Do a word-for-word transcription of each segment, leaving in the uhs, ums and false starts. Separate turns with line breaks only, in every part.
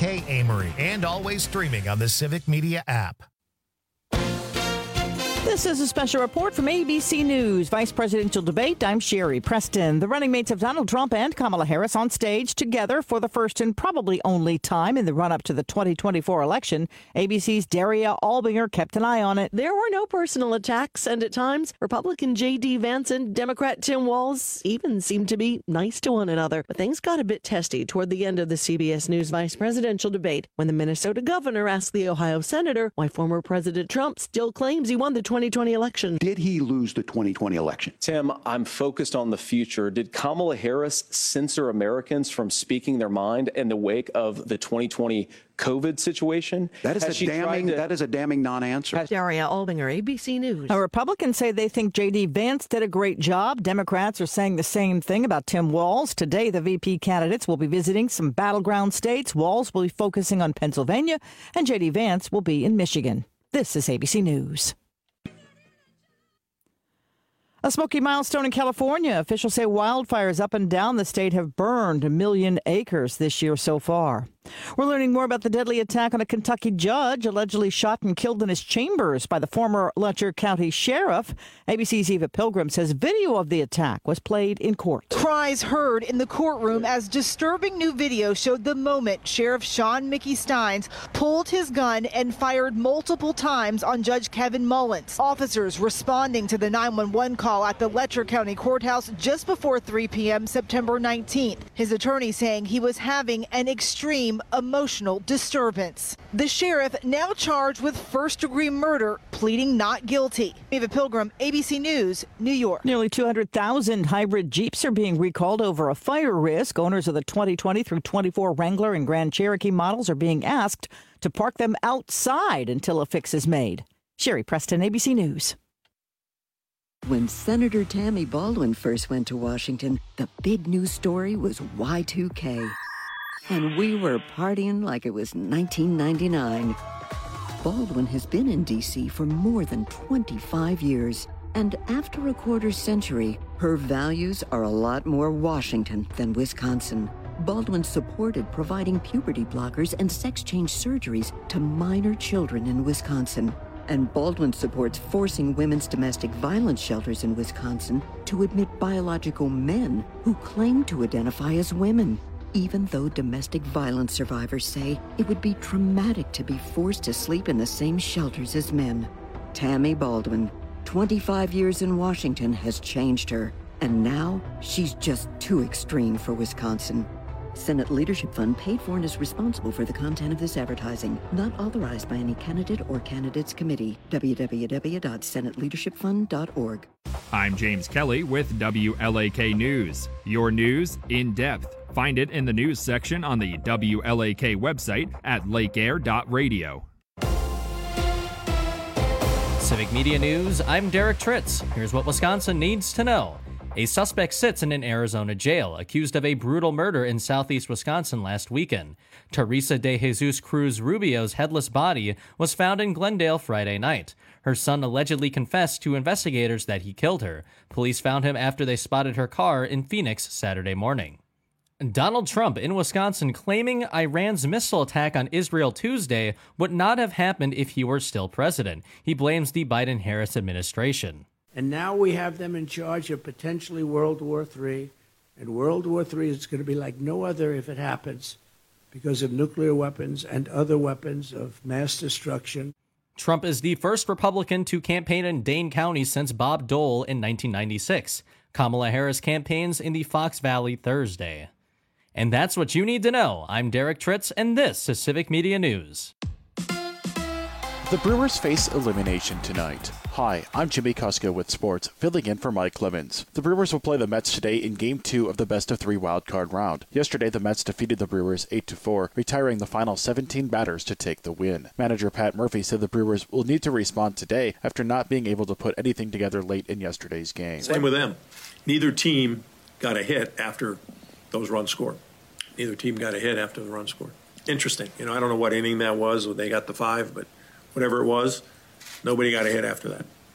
Kay Amory, and always streaming on the Civic Media app.
This is a special report from A B C News. Vice Presidential Debate. I'm Sherry Preston. The running mates of Donald Trump and Kamala Harris on stage together for the first and probably only time in the run-up to the twenty twenty-four election. A B C's Daria Albinger kept an eye on it.
There were no personal attacks, and at times, Republican J D. Vance and Democrat Tim Walz even seemed to be nice to one another. But things got a bit testy toward the end of the C B S News Vice Presidential Debate when the Minnesota governor asked the Ohio senator why former President Trump still claims he won the twenty twenty election.
Did he lose the twenty twenty election?
Tim, I'm focused on the future. Did Kamala Harris censor Americans from speaking their mind in the wake of the twenty twenty COVID situation?
That is
Has
a damning.
to...
That is a damning non-answer.
Daria Albinger, A B C News.
Now, Republicans say they think J D. Vance did a great job. Democrats are saying the same thing about Tim Walz. Today, the V P candidates will be visiting some battleground states. Walz will be focusing on Pennsylvania, and J D. Vance will be in Michigan. This is A B C News. A smoky milestone in California. Officials say wildfires up and down the state have burned a million acres this year so far. We're learning more about the deadly attack on a Kentucky judge allegedly shot and killed in his chambers by the former Letcher County sheriff. A B C's Eva Pilgrim says video of the attack was played in court.
Cries heard in the courtroom as disturbing new video showed the moment Sheriff Sean Mickey Steins pulled his gun and fired multiple times on Judge Kevin Mullins. Officers responding to the nine one one call at the Letcher County Courthouse just before three p.m. September nineteenth. His attorney saying he was having an extreme emotional disturbance. The sheriff now charged with first-degree murder, pleading not guilty. Eva Pilgrim, A B C News, New York.
Nearly two hundred thousand hybrid Jeeps are being recalled over a fire risk. Owners of the twenty twenty through twenty-four Wrangler and Grand Cherokee models are being asked to park them outside until a fix is made. Sherry Preston, A B C News.
When Senator Tammy Baldwin first went to Washington, the big news story was Y two K. And we were partying like it was nineteen ninety-nine. Baldwin has been in D C for more than twenty-five years. And after a quarter century, her values are a lot more Washington than Wisconsin. Baldwin supported providing puberty blockers and sex change surgeries to minor children in Wisconsin. And Baldwin supports forcing women's domestic violence shelters in Wisconsin to admit biological men who claim to identify as women, even though domestic violence survivors say it would be traumatic to be forced to sleep in the same shelters as men. Tammy Baldwin, twenty-five years in Washington, has changed her, and now she's just too extreme for Wisconsin. Senate Leadership Fund paid for and is responsible for the content of this advertising, not authorized by any candidate or candidates committee. w w w dot senate leadership fund dot org.
I'm James Kelly with W L A K News. Your news in depth. Find it in the news section on the W L A K website at lake air dot radio.
Civic Media News, I'm Derek Tritz. Here's what Wisconsin needs to know. A suspect sits in an Arizona jail, accused of a brutal murder in southeast Wisconsin last weekend. Teresa de Jesus Cruz Rubio's headless body was found in Glendale Friday night. Her son allegedly confessed to investigators that he killed her. Police found him after they spotted her car in Phoenix Saturday morning. Donald Trump in Wisconsin claiming Iran's missile attack on Israel Tuesday would not have happened if he were still president. He blames the Biden-Harris administration.
And now we have them in charge of potentially World War Three. And World War Three is going to be like no other if it happens because of nuclear weapons and other weapons of mass destruction.
Trump is the first Republican to campaign in Dane County since Bob Dole in nineteen ninety-six. Kamala Harris campaigns in the Fox Valley Thursday. And that's what you need to know. I'm Derek Tritz, and this is Civic Media News.
The Brewers face elimination tonight. Hi, I'm Jimmy Kuska with sports, filling in for Mike Clemens. The Brewers will play the Mets today in Game two of the best-of-three wildcard round. Yesterday, the Mets defeated the Brewers eight to four, retiring the final seventeen batters to take the win. Manager Pat Murphy said the Brewers will need to respond today after not being able to put anything together late in yesterday's game.
Same with them. Neither team got a hit after those runs scored. Neither team got a hit after the run scored. Interesting. You know, I don't know what inning that was when they got the five, but whatever it was, nobody got a hit after that.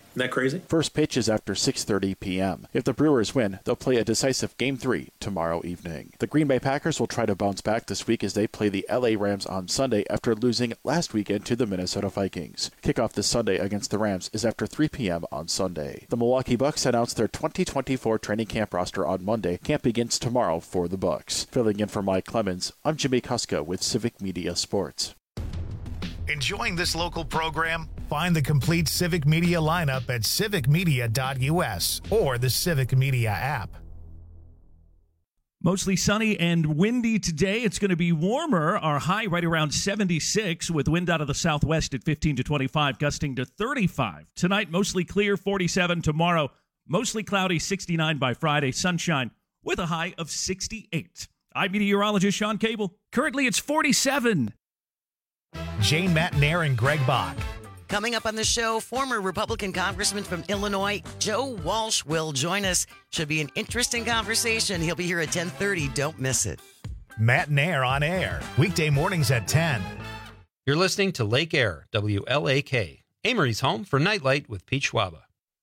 Isn't that crazy?
First pitch is after six thirty p.m. If the Brewers win, they'll play a decisive Game three tomorrow evening. The Green Bay Packers will try to bounce back this week as they play the L A Rams on Sunday after losing last weekend to the Minnesota Vikings. Kickoff this Sunday against the Rams is after three p.m. on Sunday. The Milwaukee Bucks announced their twenty twenty-four training camp roster on Monday. Camp begins tomorrow for the Bucks. Filling in for Mike Clemens, I'm Jimmy Kuska with Civic Media Sports.
Enjoying this local program? Find the complete Civic Media lineup at civic media dot u s or the Civic Media app.
Mostly sunny and windy today. It's going to be warmer. Our high right around seventy-six with wind out of the southwest at fifteen to twenty-five, gusting to thirty-five. Tonight, mostly clear, forty-seven. Tomorrow, mostly cloudy, sixty-nine by Friday. Sunshine with a high of sixty-eight. I'm meteorologist Sean Cable. Currently, it's forty-seven.
Jane Matnair and Greg Bach.
Coming up on the show, former Republican Congressman from Illinois, Joe Walsh, will join us. Should be an interesting conversation. He'll be here at ten thirty. Don't miss it.
Matnair on air, weekday mornings at ten.
You're listening to Lake Air, W L A K, Amory's home for Nightlight with Pete Schwaba.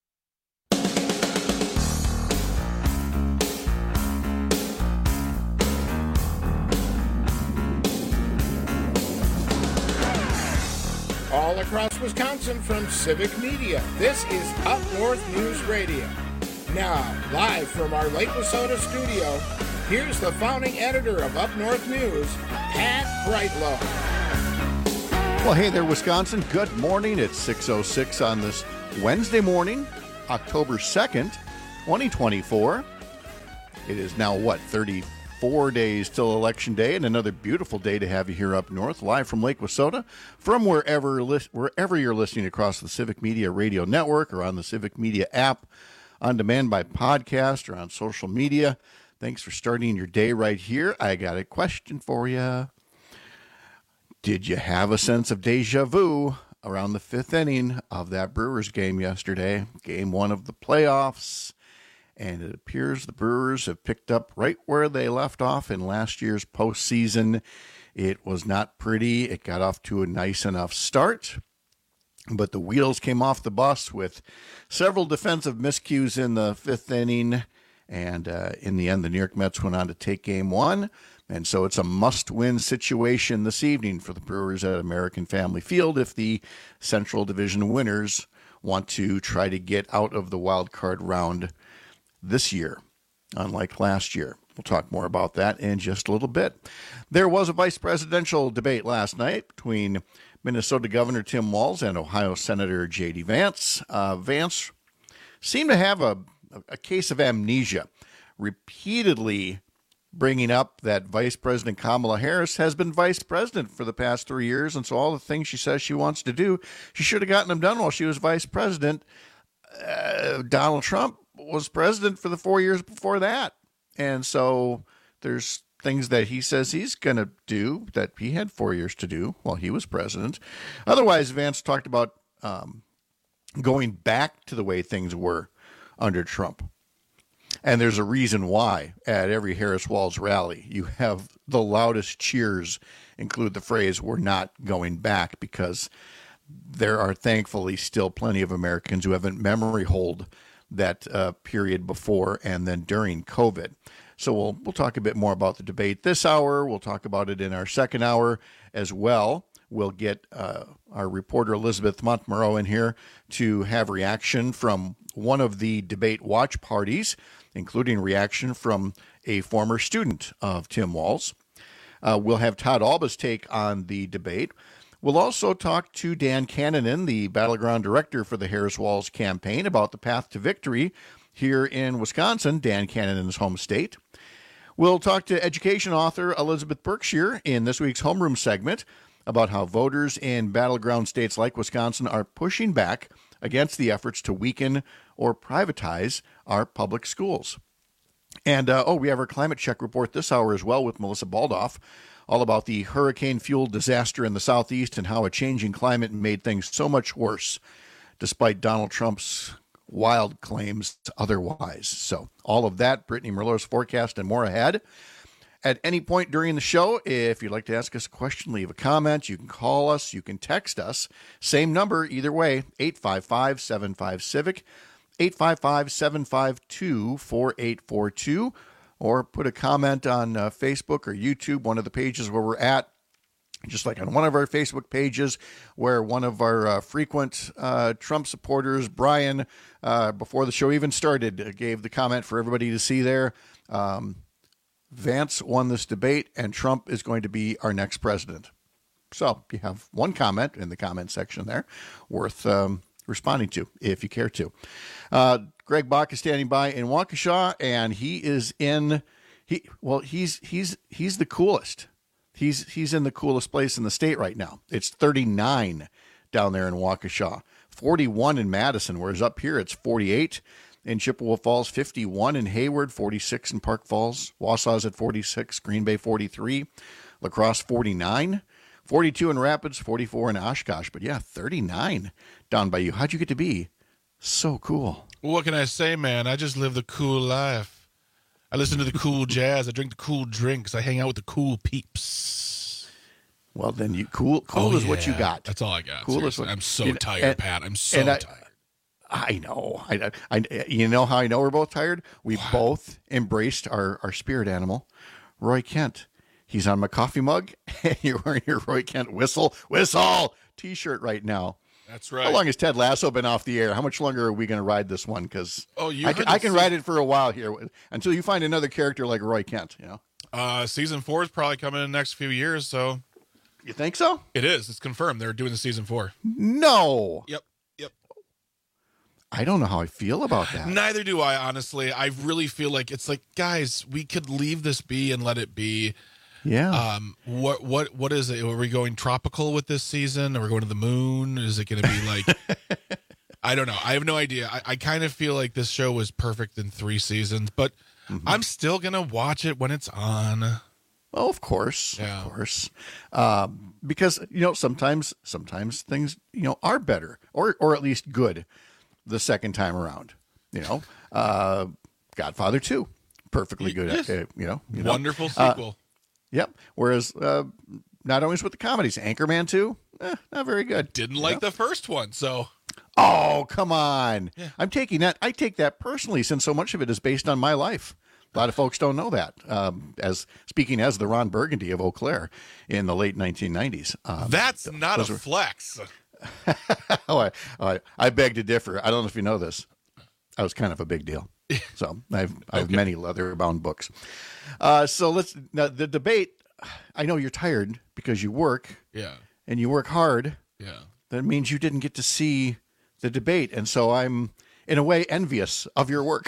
All across Wisconsin from Civic Media, this is Up North News Radio. Now, live from our Lake Wissota studio, here's the founding editor of Up North News, Pat Brightlow.
Well, hey there, Wisconsin. Good morning. It's six oh six on this Wednesday morning, October second, twenty twenty-four. It is now, what, thirty-four days till Election Day, and another beautiful day to have you here up north, live from Lake Wissota, from wherever wherever you're listening across the Civic Media Radio Network or on the Civic Media app, on demand by podcast or on social media. Thanks for starting your day right here. I got a question for you. Did you have a sense of deja vu around the fifth inning of that Brewers game yesterday? Game one of the playoffs. And it appears the Brewers have picked up right where they left off in last year's postseason. It was not pretty. It got off to a nice enough start, but the wheels came off the bus with several defensive miscues in the fifth inning. And uh, in the end, the New York Mets went on to take game one. And so it's a must-win situation this evening for the Brewers at American Family Field if the Central Division winners want to try to get out of the wild card round this year, unlike last year. We'll talk more about that in just a little bit. There was a vice presidential debate last night between Minnesota Governor Tim Walz and Ohio Senator J D. Vance. Uh, Vance seemed to have a, a case of amnesia, repeatedly bringing up that Vice President Kamala Harris has been vice president for the past three years, and so all the things she says she wants to do, she should have gotten them done while she was vice president. Uh, Donald Trump was president for the four years before that. And so there's things that he says he's going to do that he had four years to do while he was president. Otherwise, Vance talked about um, going back to the way things were under Trump. And there's a reason why at every Harris Walz rally, you have the loudest cheers include the phrase, "We're not going back," because there are thankfully still plenty of Americans who haven't memory hold that uh, period before and then during COVID. So we'll we'll talk a bit more about the debate this hour. We'll talk about it in our second hour as well. We'll get uh, our reporter Elizabeth Montmoreau in here to have reaction from one of the debate watch parties, including reaction from a former student of Tim Walz. Uh, we'll have Todd Alba's take on the debate. We'll also talk to Dan Cannonen, the battleground director for the Harris Walz campaign, about the path to victory here in Wisconsin, Dan Cannonen's home state. We'll talk to education author Elizabeth Berkshire in this week's Homeroom segment about how voters in battleground states like Wisconsin are pushing back against the efforts to weaken or privatize our public schools. And, uh, oh, we have our climate check report this hour as well with Melissa Baldoff, all about the hurricane-fueled disaster in the southeast and how a changing climate made things so much worse, despite Donald Trump's wild claims otherwise. So all of that, Brittany Merlot's forecast, and more ahead. at any point during the show, if you'd like to ask us a question, leave a comment. You can call us. You can text us. Same number, either way, eight five five, seven five, CIVIC, eight five five, seven five two, four eight four two, or put a comment on uh, Facebook or YouTube, one of the pages where we're at. Just like on one of our Facebook pages where one of our uh, frequent uh, Trump supporters, Brian, uh, before the show even started, uh, gave the comment for everybody to see there. Um, Vance won this debate and Trump is going to be our next president. So you have one comment in the comment section there worth um, responding to if you care to. Uh, Greg Bach is standing by in Waukesha, and he is in, he well, he's he's he's the coolest. He's he's in the coolest place in the state right now. It's thirty-nine down there in Waukesha, forty-one in Madison, whereas up here it's forty-eight in Chippewa Falls, fifty-one in Hayward, forty-six in Park Falls, Wausau's at forty-six, Green Bay forty-three, La Crosse forty-nine, forty-two in Rapids, forty-four in Oshkosh. But yeah, thirty-nine down by you. How'd you get to be so cool?
Well, what can I say, man? I just live the cool life. I listen to the cool jazz. I drink the cool drinks. I hang out with the cool peeps.
Well, then you cool cool
oh,
is
yeah.
what you got.
That's all I got.
Cool is what,
I'm so
and,
tired,
and,
Pat. I'm so
I,
tired.
I know. I, I, you know how I know we're both tired? We wow. both embraced our, our spirit animal, Roy Kent. He's on my coffee mug, and you're wearing your Roy Kent whistle, whistle T-shirt right now.
That's right.
How long has Ted Lasso been off the air? How much longer are we going to ride this one? Because
oh, you
I can, I can ride it for a while here until you find another character like Roy Kent. You know,
uh, season four is probably coming in the next few years. So,
you think so?
It is. It's confirmed. They're doing the season four.
No.
Yep. Yep.
I don't know how I feel about that.
Neither do I. Honestly, I really feel like it's like, guys, we could leave this be and let it be.
Yeah.
Um. What what what is it? Are we going tropical with this season? Are we going to the moon? Is it going to be like? I don't know. I have no idea. I, I kind of feel like this show was perfect in three seasons, but mm-hmm. I'm still gonna watch it when it's on.
Well, of course,
yeah.
of course, um, because you know sometimes sometimes things you know are better or or at least good the second time around. You know, uh, Godfather two, perfectly good.
Yes.
Uh, you know, you know,
wonderful sequel.
Uh, Yep. Whereas uh, not always with the comedies. Anchorman two, eh, not very good.
Didn't like
know?
the first one, so.
Oh, come on.
Yeah.
I'm taking that. I take that personally since so much of it is based on my life. A lot of folks don't know that. Um, as speaking as the Ron Burgundy of Eau Claire in the late nineteen nineties. Um,
That's not a
were...
flex.
oh, I, I, I beg to differ. I don't know if you know this. I was kind of a big deal. So I've I have okay. many leather-bound books. Uh, so let's now the debate. I know you're tired because you work.
Yeah.
And you work hard.
Yeah.
That means you didn't get to see the debate, and so I'm in a way envious of your work.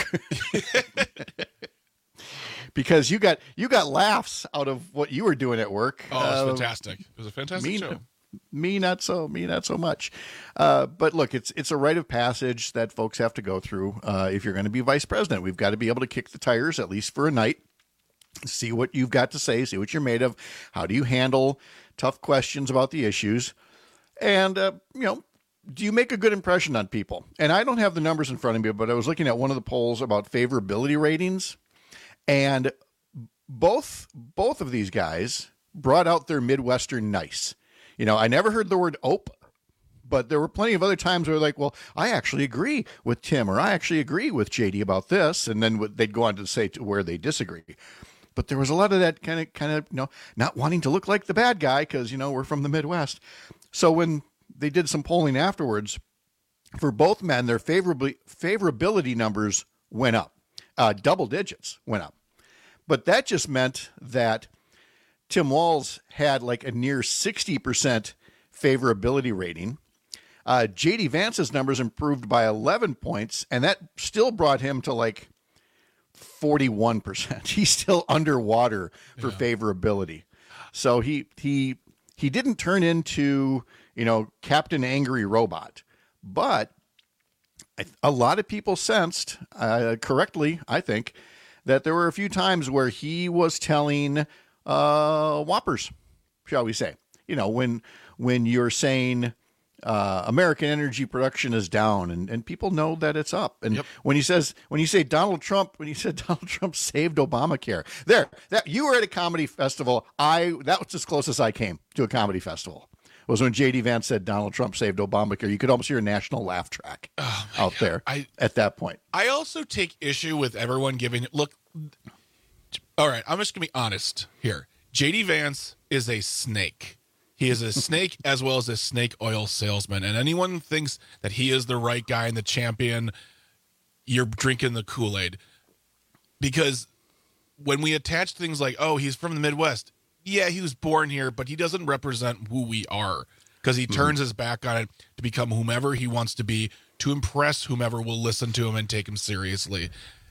Because you got you got laughs out of what you were doing at work.
Oh, it was
uh,
fantastic. It was a fantastic
me,
show.
Me not so, me not so much. Uh, but look, it's it's a rite of passage that folks have to go through. Uh, if you're going to be vice president, we've got to be able to kick the tires at least for a night. See what you've got to say. See what you're made of. How do you handle tough questions about the issues? And uh, you know, do you make a good impression on people? And I don't have the numbers in front of me, but I was looking at one of the polls about favorability ratings, and both both of these guys brought out their Midwestern nice. You know, I never heard the word ope, but there were plenty of other times where they're like, well, I actually agree with Tim, or I actually agree with J D about this. And then they'd go on to say to where they disagree. But there was a lot of that kind of, kind of, you know, not wanting to look like the bad guy because, you know, we're from the Midwest. So when they did some polling afterwards, for both men, their favorably favorability numbers went up. Uh, double digits went up. But that just meant that Tim Walz had like a near sixty percent favorability rating. Uh, J D Vance's numbers improved by eleven points, and that still brought him to like forty-one percent. He's still underwater for yeah. favorability. So he he he didn't turn into, you know, Captain Angry Robot, but a lot of people sensed uh, correctly, I think, that there were a few times where he was telling uh, whoppers, shall we say. You know, when when you're saying, uh, American energy production is down, and, and people know that it's up. And
Yep.
when he says, when you say Donald Trump, when you said Donald Trump saved Obamacare, there, that you were at a comedy festival. I that was as close as I came to a comedy festival. Was when J D Vance said Donald Trump saved Obamacare. You could almost hear a national laugh track
Oh,
out
God.
there
I-
at that point.
I also take issue with everyone giving look. All right, I'm just gonna be honest here. J D Vance is a snake. He is a snake as well as a snake oil salesman. And anyone thinks that he is the right guy and the champion, you're drinking the Kool-Aid. Because when we attach things like, oh, he's from the Midwest. Yeah, he was born here, but he doesn't represent who we are. Because he turns his back on it to become whomever he wants to be, to impress whomever will listen to him and take him seriously.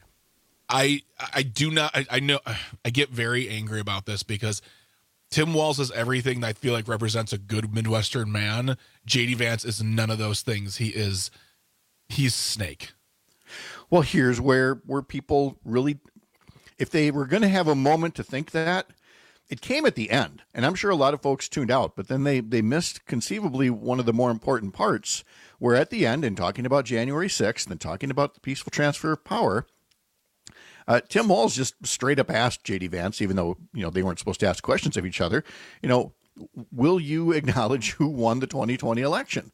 I I do not I, I know I get very angry about this because Tim Walz is everything that I feel like represents a good Midwestern man. J D Vance is none of those things. He is he's snake.
Well, here's where where people really, if they were going to have a moment to think that, it came at the end, and I'm sure a lot of folks tuned out, but then they they missed conceivably one of the more important parts, where at the end, in talking about January sixth and talking about the peaceful transfer of power, Uh, Tim Walz just straight up asked J D Vance, even though, you know, they weren't supposed to ask questions of each other, you know, will you acknowledge who won the twenty twenty election?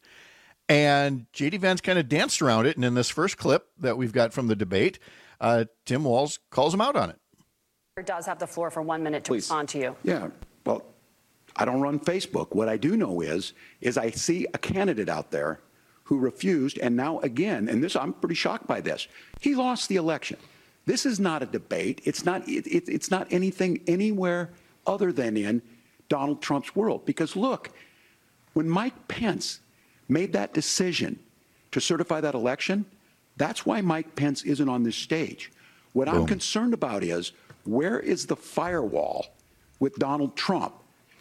And J D Vance kind of danced around it. And in this first clip that we've got from the debate, uh, Tim Walz calls him out on it.
Does have the floor for one minute to
Please.
respond to you.
Yeah, well, I don't run Facebook. What I do know is, is I see a candidate out there who refused, and now again, and this, I'm pretty shocked by this. He lost the election. This is not a debate. It's not. It, it, it's not anything anywhere other than in Donald Trump's world. Because look, when Mike Pence made that decision to certify that election, that's why Mike Pence isn't on this stage. What I'm concerned about is, where is the firewall with Donald Trump?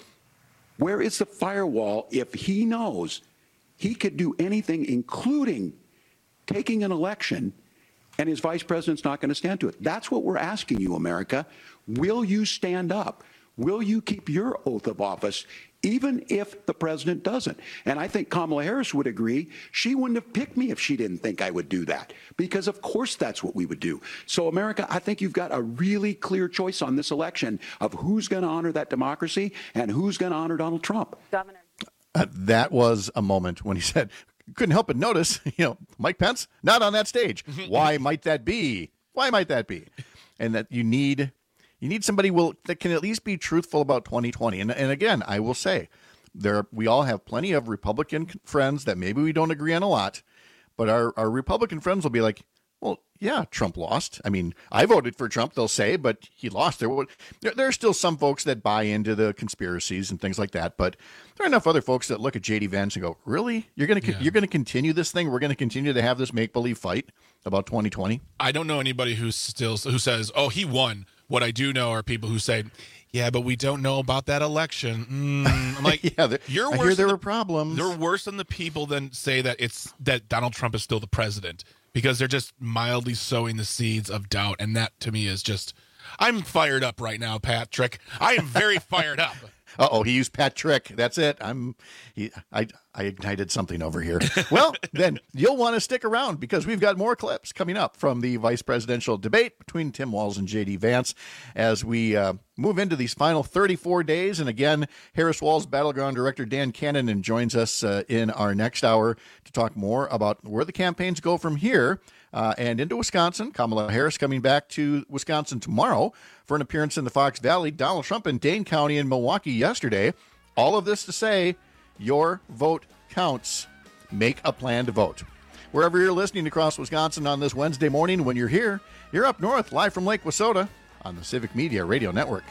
Where is the firewall if he knows he could do anything, including taking an election, and his vice president's not going to stand to it? That's what we're asking you, America. Will you stand up? Will you keep your oath of office, even if the president doesn't? And I think Kamala Harris would agree. She wouldn't have picked me if she didn't think I would do that, because of course that's what we would do. So, America, I think you've got a really clear choice on this election of who's going to honor that democracy and who's going to honor Donald Trump.
Governor.
Uh, that was a moment when he said, couldn't help but notice, you know, Mike Pence, not on that stage. Why might that be? Why might that be? And that you need, you need somebody will that can at least be truthful about twenty twenty. And and again, I will say, there we all have plenty of Republican friends that maybe we don't agree on a lot, but our, our Republican friends will be like, well, yeah, Trump lost. I mean, I voted for Trump, they'll say, but he lost. There, there, there are still some folks that buy into the conspiracies and things like that, but there are enough other folks that look at J D Vance and go, really? You're going to yeah. you're going to continue this thing? We're going to continue to have this make-believe fight about twenty twenty?
I don't know anybody who still who says, oh, he won. What I do know are people who say, yeah, but we don't know about that election. Mm. I'm like,
yeah,
you're
I
worse
hear there
than
were
the,
problems.
They're worse than the people that say that it's that Donald Trump is still the president, because they're just mildly sowing the seeds of doubt. And that to me is just, I'm fired up right now, Patrick. I am very fired up.
Uh-oh, he used Patrick. That's it. I'm he, I I ignited something over here. Well, then you'll want to stick around, because we've got more clips coming up from the vice presidential debate between Tim Walz and J D Vance as we uh, move into these final thirty-four days. And again, Harris Walz Battleground Director Dan Cannon joins us uh, in our next hour to talk more about where the campaigns go from here. Uh, and into Wisconsin. Kamala Harris coming back to Wisconsin tomorrow for an appearance in the Fox Valley. Donald Trump in Dane County and Milwaukee yesterday. All of this to say, your vote counts. Make a plan to vote. Wherever you're listening across Wisconsin on this Wednesday morning, when you're here, you're up north, live from Lake Wissota on the Civic Media Radio Network.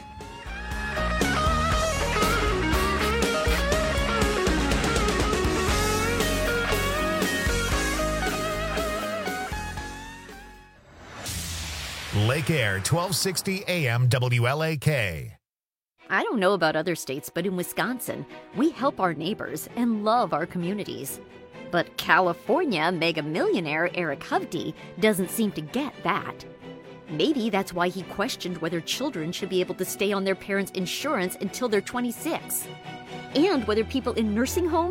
Lake Air, twelve sixty A M W L A K.
I don't know about other states, but in Wisconsin, we help our neighbors and love our communities. But California mega millionaire Eric Hovde doesn't seem to get that. Maybe that's why he questioned whether children should be able to stay on their parents' insurance until they're twenty-six. And whether people in nursing homes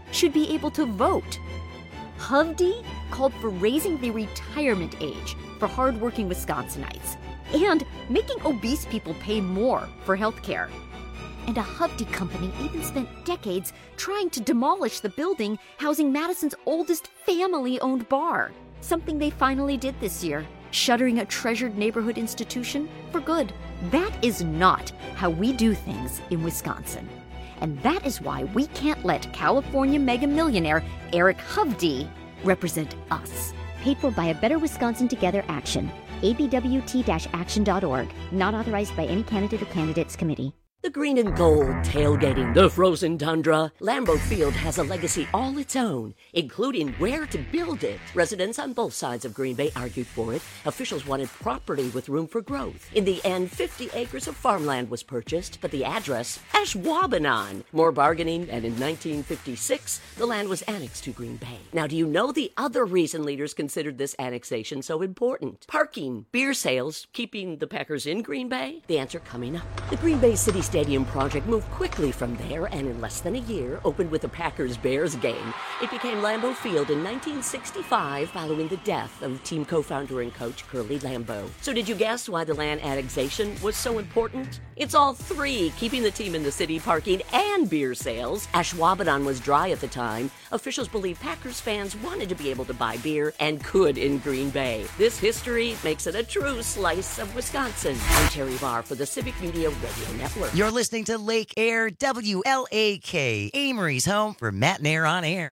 should be able to vote. Hovde called for raising the retirement age for hardworking Wisconsinites and making obese people pay more for health care. And a Hovde company even spent decades trying to demolish the building housing Madison's oldest family-owned bar, something they finally did this year, shuttering a treasured neighborhood institution for good. That is not how we do things in Wisconsin. And that is why we can't let California mega millionaire Eric Hovde represent us.
Paid for by a Better Wisconsin Together Action. A B W T action dot org. Not authorized by any candidate or candidates committee.
The green and gold, tailgating, the frozen tundra. Lambeau Field has a legacy all its own, including where to build it. Residents on both sides of Green Bay argued for it. Officials wanted property with room for growth. In the end, fifty acres of farmland was purchased, but the address, Ashwaubenon. More bargaining, and in nineteen fifty-six, the land was annexed to Green Bay. Now, do you know the other reason leaders considered this annexation so important? Parking, beer sales, keeping the Packers in Green Bay? The answer coming up. The Green Bay City Stadium project moved quickly from there and in less than a year opened with a Packers-Bears game. It became Lambeau Field in nineteen sixty-five following the death of team co-founder and coach Curly Lambeau. So did you guess why the land annexation was so important? It's all three, keeping the team in the city, parking, and beer sales. Ashwaubenon was dry at the time. Officials believe Packers fans wanted to be able to buy beer and could in Green Bay. This history makes it a true slice of Wisconsin. I'm Terry Barr for the Civic Media Radio Network.
You're listening to Lake Air, W L A K, Amory's home for Matt and Air on Air.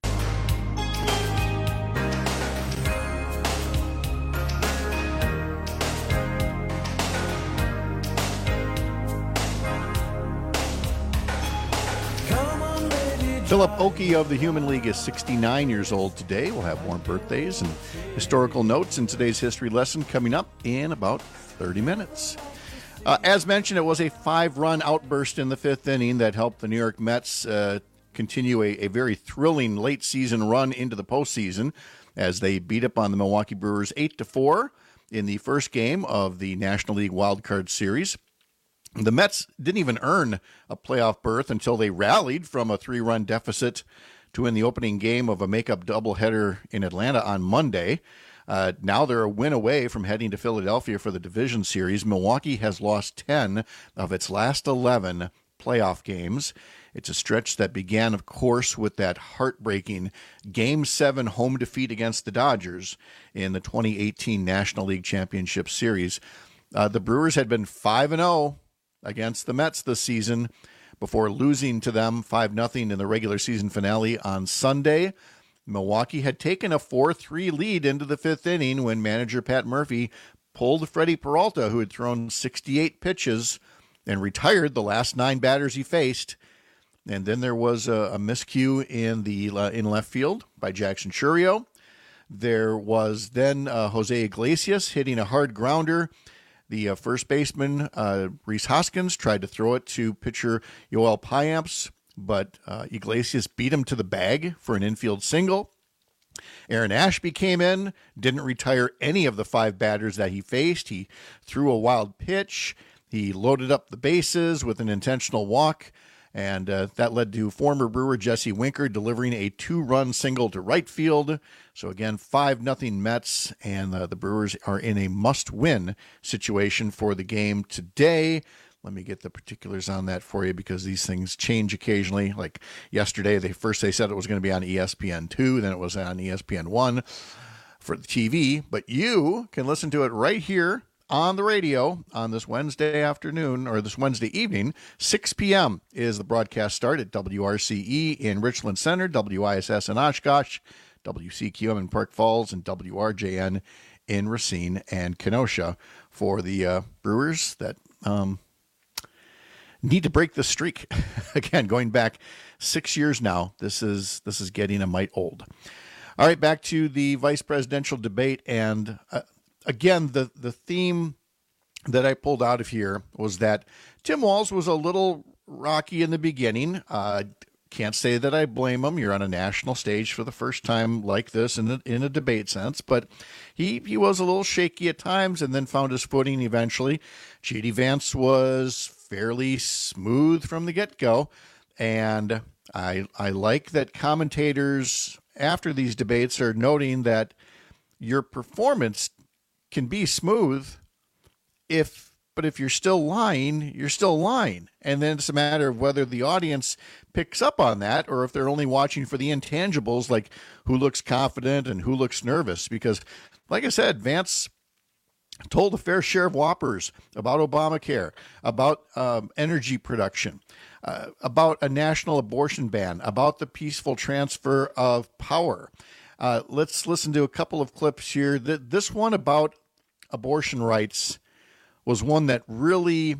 Philip Oakey of the Human League is sixty-nine years old today. We'll have more birthdays and historical notes in today's history lesson coming up in about thirty minutes. Uh, as mentioned, it was a five-run outburst in the fifth inning that helped the New York Mets uh, continue a, a very thrilling late-season run into the postseason as they beat up on the Milwaukee Brewers eight to four in the first game of the National League Wild Card Series. The Mets didn't even earn a playoff berth until they rallied from a three-run deficit to win the opening game of a makeup doubleheader in Atlanta on Monday. Uh, now they're a win away from heading to Philadelphia for the division series. Milwaukee has lost ten of its last eleven playoff games. It's a stretch that began, of course, with that heartbreaking Game seven home defeat against the Dodgers in the twenty eighteen National League Championship Series. Uh, the Brewers had been five and oh against the Mets this season before losing to them five nothing in the regular season finale on Sunday. Milwaukee had taken a four three lead into the fifth inning when manager Pat Murphy pulled Freddie Peralta, who had thrown sixty-eight pitches, and retired the last nine batters he faced. And then there was a, a miscue in the uh, in left field by Jackson Chourio. There was then uh, Jose Iglesias hitting a hard grounder. The uh, first baseman, uh, Rhys Hoskins, tried to throw it to pitcher Yoel Payamps, but uh, Iglesias beat him to the bag for an infield single. Aaron Ashby came in, didn't retire any of the five batters that he faced. He threw a wild pitch. He loaded up the bases with an intentional walk, and uh, that led to former Brewer Jesse Winker delivering a two-run single to right field. So again, five nothing Mets, and uh, the Brewers are in a must-win situation for the game today. Let me get the particulars on that for you because these things change occasionally. Like yesterday, they first they said it was going to be on E S P N two, then it was on E S P N one for the T V. But you can listen to it right here on the radio on this Wednesday afternoon, or this Wednesday evening. six p.m. is the broadcast start at W R C E in Richland Center, W I S S in Oshkosh, W C Q M in Park Falls, and W R J N in Racine and Kenosha for the uh, Brewers that um, need to break the streak. Again, going back six years now, this is this is getting a mite old. All right, back to the vice presidential debate, and uh, again, the, the theme that I pulled out of here was that Tim Walz was a little rocky in the beginning. Uh, can't say that I blame him. You're on a national stage for the first time like this in a, in a debate sense, but he, he was a little shaky at times and then found his footing eventually. J D Vance was fairly smooth from the get-go. And I I like that commentators after these debates are noting that your performance can be smooth if but if you're still lying, you're still lying. And then it's a matter of whether the audience picks up on that or if they're only watching for the intangibles like who looks confident and who looks nervous. Because, like I said, Vance told a fair share of whoppers about Obamacare, about um, energy production, uh, about a national abortion ban, about the peaceful transfer of power. Uh, let's listen to a couple of clips here. This one about abortion rights was one that really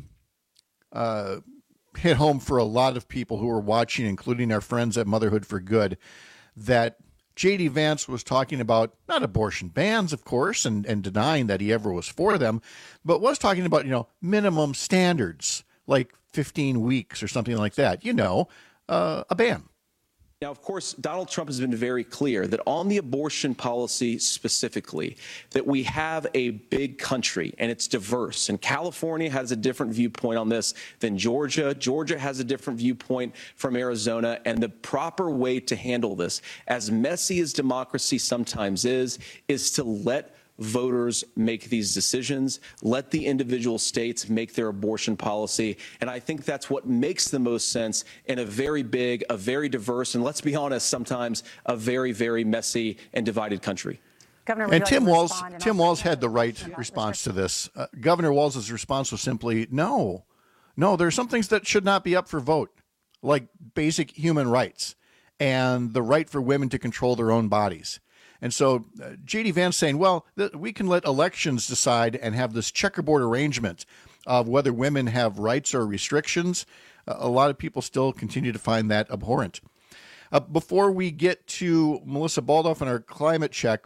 uh, hit home for a lot of people who were watching, including our friends at Motherhood for Good, that J D. Vance was talking about not abortion bans, of course, and, and denying that he ever was for them, but was talking about, you know, minimum standards, like fifteen weeks or something like that, you know, uh, a ban.
Now, of course, Donald Trump has been very clear that on the abortion policy specifically, that we have a big country and it's diverse. And California has a different viewpoint on this than Georgia. Georgia has a different viewpoint from Arizona. And the proper way to handle this, as messy as democracy sometimes is, is to let voters make these decisions, let the individual states make their abortion policy. And I think that's what makes the most sense in a very big, a very diverse, and let's be honest, sometimes a very, very messy and divided country.
Governor, and Tim Walz, Tim Walz had the right response to this. Uh, Governor Walz's response was simply, no, no, there are some things that should not be up for vote, like basic human rights and the right for women to control their own bodies. And so uh, J D. Vance saying, well, th- we can let elections decide and have this checkerboard arrangement of whether women have rights or restrictions. Uh, a lot of people still continue to find that abhorrent. Uh, before we get to Melissa Baldoff and our climate check,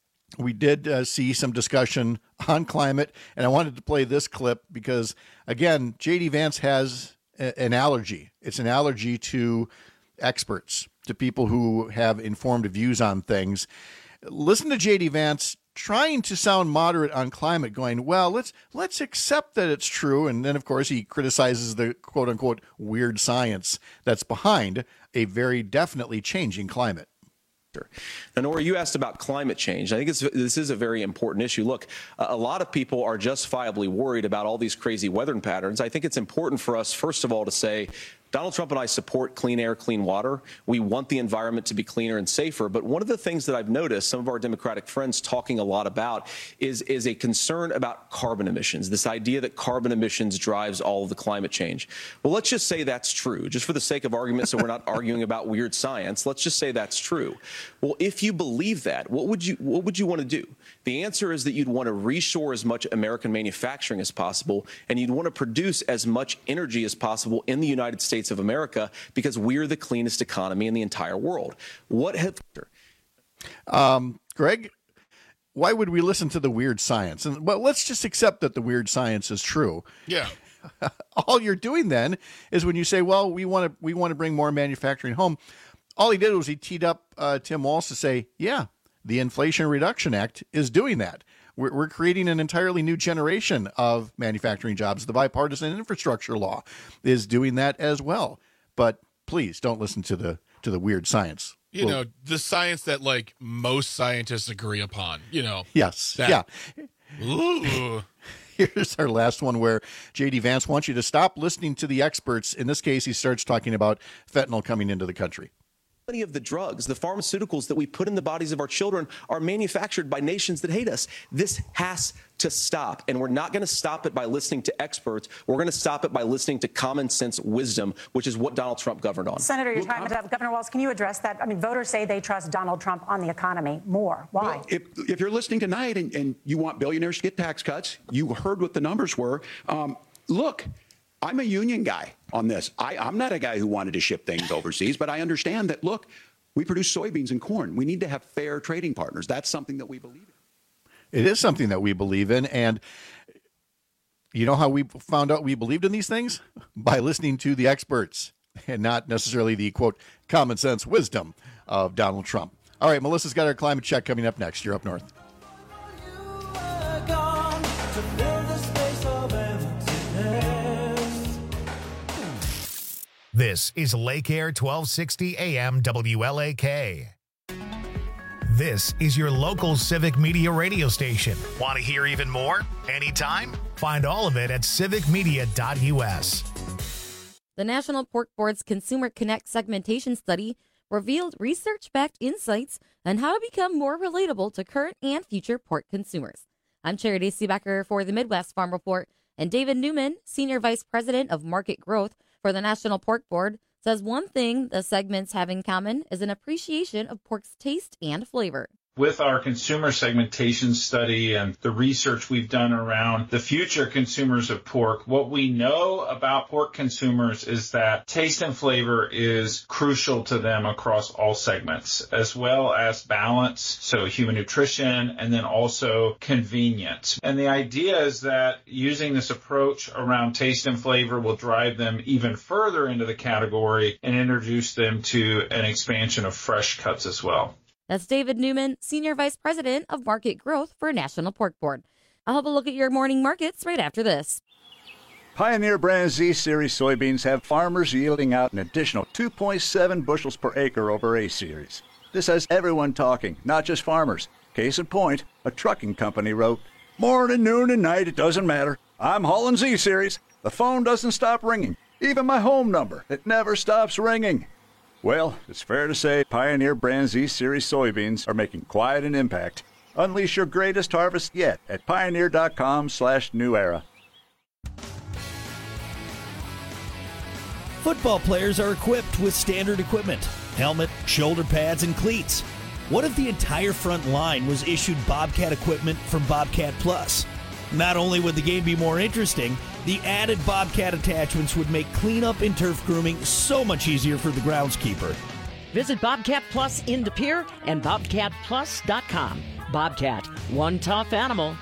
we did uh, see some discussion on climate, and I wanted to play this clip because, again, J D. Vance has a- an allergy. It's an allergy to experts, to people who have informed views on things. Listen to J D. Vance trying to sound moderate on climate, going, well, let's let's accept that it's true. And then, of course, he criticizes the quote unquote weird science that's behind a very definitely changing climate.
Now, Nora, you asked about climate change. I think it's, this is a very important issue. Look, a lot of people are justifiably worried about all these crazy weather patterns. I think it's important for us, first of all, to say Donald Trump and I support clean air, clean water. We want the environment to be cleaner and safer. But one of the things that I've noticed some of our Democratic friends talking a lot about is, is a concern about carbon emissions, this idea that carbon emissions drives all of the climate change. Well, let's just say that's true, just for the sake of argument, so we're not arguing about weird science. Let's just say that's true. Well, if you believe that, what would you what would you want to do? The answer is that you'd want to reshore as much American manufacturing as possible, and you'd want to produce as much energy as possible in the United States of America because we're the cleanest economy in the entire world. What have...
Um, Greg, why would we listen to the weird science? And well, let's just accept that the weird science is true.
Yeah.
All you're doing then is when you say, well, we want to we want to bring more manufacturing home. All he did was he teed up uh, Tim Walz to say, yeah, the Inflation Reduction Act is doing that. We're, we're creating an entirely new generation of manufacturing jobs. The bipartisan infrastructure law is doing that as well. But please don't listen to the to the weird science.
You
well,
know, the science that like most scientists agree upon, you know.
Yes.
That.
Yeah.
Ooh.
Here's our last one where J D. Vance wants you to stop listening to the experts. In this case, he starts talking about fentanyl coming into the country.
Many of the drugs, the pharmaceuticals that we put in the bodies of our children are manufactured by nations that hate us. This has to stop, and we're not going to stop it by listening to experts. We're going to stop it by listening to common sense wisdom, which is what Donald Trump governed on.
Senator, your time is up. Governor Walz, can you address that? I mean, voters say they trust Donald Trump on the economy more. Why?
Well, if, if you're listening tonight and, and you want billionaires to get tax cuts, you heard what the numbers were. Um, look, I'm a union guy on this. I, I'm not a guy who wanted to ship things overseas, but I understand that, look, we produce soybeans and corn. We need to have fair trading partners. That's something that we believe in.
It is something that we believe in. And you know how we found out we believed in these things? By listening to the experts and not necessarily the, quote, common sense wisdom of Donald Trump. All right, Melissa's got our climate check coming up next. You're up north.
This is Lake Air twelve sixty A M W L A K. This is your local Civic Media radio station. Want to hear even more? Anytime? Find all of it at civic media dot U S.
The National Pork Board's Consumer Connect segmentation study revealed research-backed insights on how to become more relatable to current and future pork consumers. I'm Charity Seebecker for the Midwest Farm Report, and David Newman, Senior Vice President of Market Growth for the National Pork Board, says one thing the segments have in common is an appreciation of pork's taste and flavor.
With our consumer segmentation study and the research we've done around the future consumers of pork, what we know about pork consumers is that taste and flavor is crucial to them across all segments, as well as balance, so human nutrition, and then also convenience. And the idea is that using this approach around taste and flavor will drive them even further into the category and introduce them to an expansion of fresh cuts as well.
That's David Newman, Senior Vice President of Market Growth for National Pork Board. I'll have a look at your morning markets right after this.
Pioneer brand Z-Series soybeans have farmers yielding out an additional two point seven bushels per acre over A-Series. This has everyone talking, not just farmers. Case in point, a trucking company wrote, "Morning, noon, and night, it doesn't matter. I'm hauling Z-Series. The phone doesn't stop ringing. Even my home number, it never stops ringing." Well, it's fair to say Pioneer brand Z-Series soybeans are making quite an impact. Unleash your greatest harvest yet at pioneer.com slash new era.
Football players are equipped with standard equipment, helmet, shoulder pads, and cleats. What if the entire front line was issued Bobcat equipment from Bobcat Plus? Not only would the game be more interesting, the added Bobcat attachments would make cleanup and turf grooming so much easier for the groundskeeper.
Visit Bobcat Plus in De Pere and bobcat plus dot com. Bobcat, one tough animal.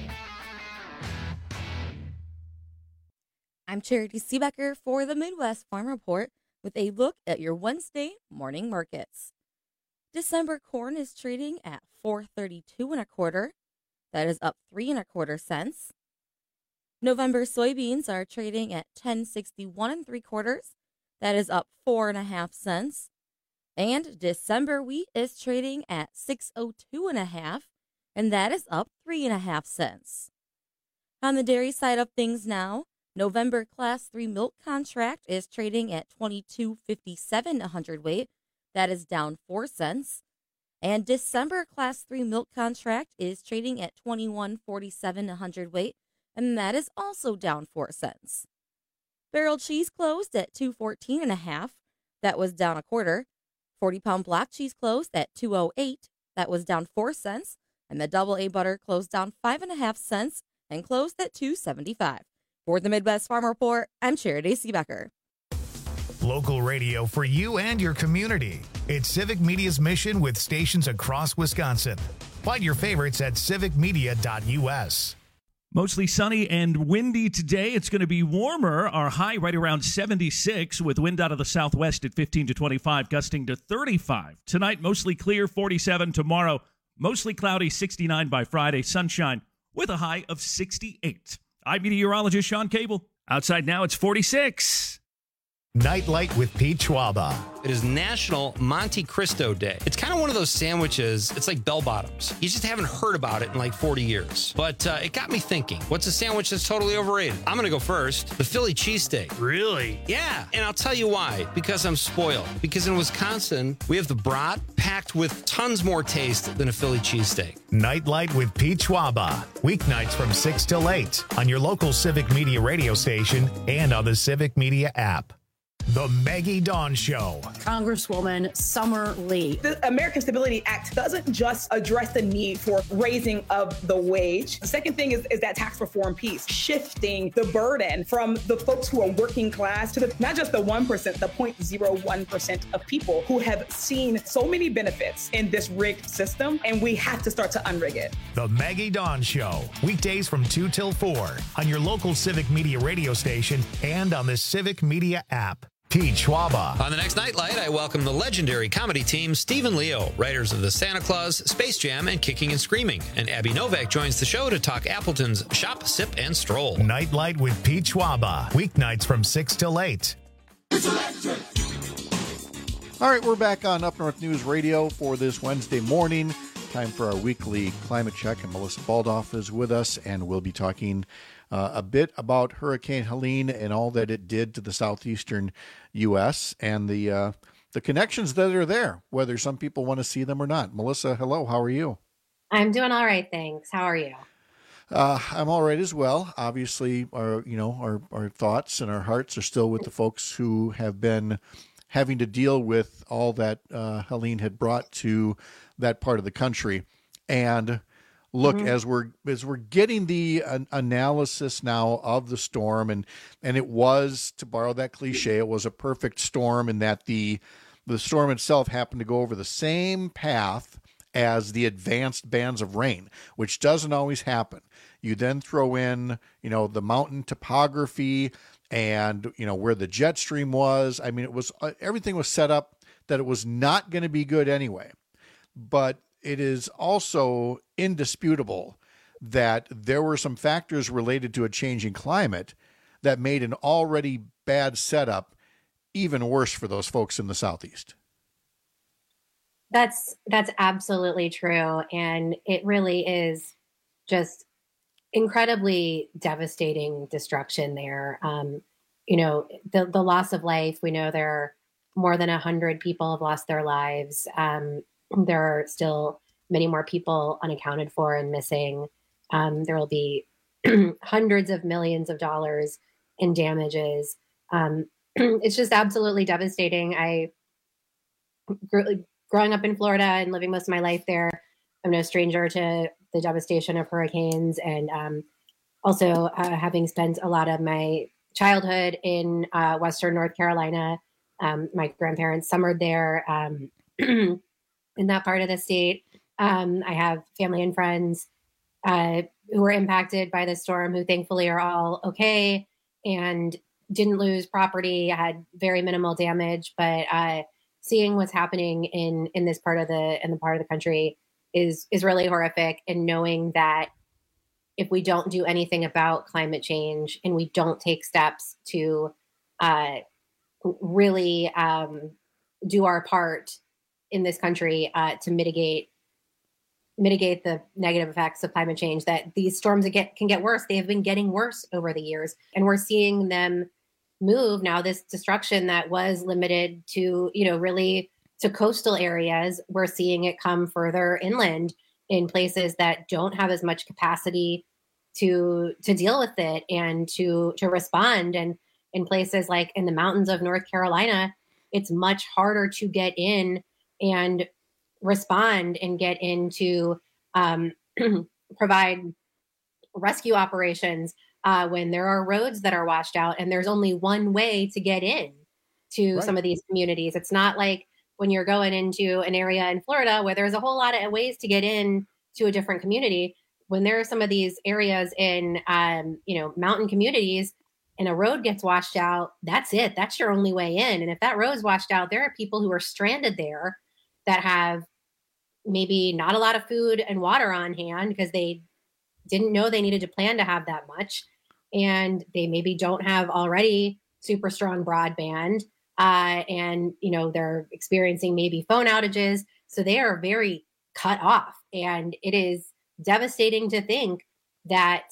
I'm Charity Seebecker for the Midwest Farm Report with a look at your Wednesday morning markets. December corn is trading at four thirty-two and a quarter. That is up three and a quarter cents. November soybeans are trading at ten sixty-one and three quarters. That is up four and a half cents. And December wheat is trading at six oh two and a half, and that is up three and a half cents. On the dairy side of things now, November class three milk contract is trading at twenty-two fifty-seven a hundredweight. That is down four cents. And December class three milk contract is trading at twenty-one forty-seven a hundredweight, and that is also down four cents. Barrel cheese closed at two fourteen and a half. That was down a quarter. forty pound block cheese closed at two oh eight. That was down four cents. And the double A butter closed down five and a half cents and closed at two seventy-five. For the Midwest Farm Report, I'm Charity Seebecker.
Local radio for you and your community. It's Civic Media's mission with stations across Wisconsin. Find your favorites at civic media dot U S.
Mostly sunny and windy today. It's going to be warmer. Our high right around seventy-six with wind out of the southwest at fifteen to twenty-five, gusting to thirty-five. Tonight, mostly clear, forty-seven. Tomorrow, mostly cloudy, sixty-nine by Friday. Sunshine with a high of sixty-eight. I'm meteorologist Sean Cable. Outside now, it's forty-six.
Nightlight with Pete Schwaba.
It is National Monte Cristo Day. It's kind of one of those sandwiches, it's like bell bottoms. You just haven't heard about it in like forty years. But uh, it got me thinking, what's a sandwich that's totally overrated? I'm going to go first. The Philly cheesesteak.
Really?
Yeah, and I'll tell you why. Because I'm spoiled. Because in Wisconsin, we have the brat packed with tons more taste than a Philly cheesesteak.
Nightlight with Pete Schwaba. Weeknights from six till eight on your local Civic Media radio station and on the Civic Media app. The Maggie Dawn Show.
Congresswoman Summer Lee. The American Stability Act doesn't just address the need for raising of the wage. The second thing is, is that tax reform piece, shifting the burden from the folks who are working class to the, not just the one percent, the zero point zero one percent of people who have seen so many benefits in this rigged system, and we have to start to unrig it.
The Maggie Dawn Show. Weekdays from two till four on your local Civic Media radio station and on the Civic Media app. Pete Schwaba.
On the next Nightlight, I welcome the legendary comedy team Stephen Leo, writers of The Santa Claus, Space Jam, and Kicking and Screaming. And Abby Novak joins the show to talk Appleton's Shop, Sip, and Stroll.
Nightlight with Pete Schwaba. Weeknights from six till eight.
It's electric.
All right, we're back on Up North News Radio for this Wednesday morning. Time for our weekly climate check, and Melissa Baldoff is with us, and we'll be talking uh, a bit about Hurricane Helene and all that it did to the southeastern U S and the uh, the connections that are there, whether some people want to see them or not. Melissa, hello, how are you?
I'm doing all right, thanks. How are you?
Uh, I'm all right as well. Obviously, our you know our our thoughts and our hearts are still with the folks who have been having to deal with all that uh, Helene had brought to that part of the country. And look, mm-hmm. as we're as we're getting the uh, analysis now of the storm, and and it was, to borrow that cliche, it was a perfect storm in that the the storm itself happened to go over the same path as the advanced bands of rain, which doesn't always happen. You then throw in, you know, the mountain topography and, you know, where the jet stream was. I mean, it was, uh, everything was set up that it was not going to be good anyway. But it is also indisputable that there were some factors related to a changing climate that made an already bad setup even worse for those folks in the Southeast.
That's that's absolutely true. And it really is just incredibly devastating destruction there. Um, you know, the, the loss of life, we know there are more than one hundred people have lost their lives. Um, there are still many more people unaccounted for and missing. Um, there will be hundreds of millions of dollars in damages. Um, it's just absolutely devastating. I grew, growing up in Florida and living most of my life there, I'm no stranger to the devastation of hurricanes, and um, also uh, having spent a lot of my childhood in uh, Western North Carolina. Um, my grandparents summered there um, in that part of the state. Um, I have family and friends uh, who were impacted by the storm, who thankfully are all okay and didn't lose property, had very minimal damage. But uh, seeing what's happening in in this part of the in the part of the country is is really horrific. And knowing that if we don't do anything about climate change and we don't take steps to uh, really um, do our part in this country uh, to mitigate mitigate the negative effects of climate change, that these storms get, can get worse. They have been getting worse over the years, and we're seeing them move now. This destruction that was limited to, you know, really to coastal areas, we're seeing it come further inland in places that don't have as much capacity to to deal with it and to to respond. And in places like in the mountains of North Carolina, it's much harder to get in and respond and get into um, provide rescue operations uh, when there are roads that are washed out and there's only one way to get in to right. some of these communities. It's not like when you're going into an area in Florida where there's a whole lot of ways to get in to a different community. When there are some of these areas in, um, you know, mountain communities and a road gets washed out, that's it. That's your only way in. And if that road's washed out, there are people who are stranded there that have maybe not a lot of food and water on hand because they didn't know they needed to plan to have that much. And they maybe don't have already super strong broadband. Uh, and, you know, they're experiencing maybe phone outages. So they are very cut off. And it is devastating to think that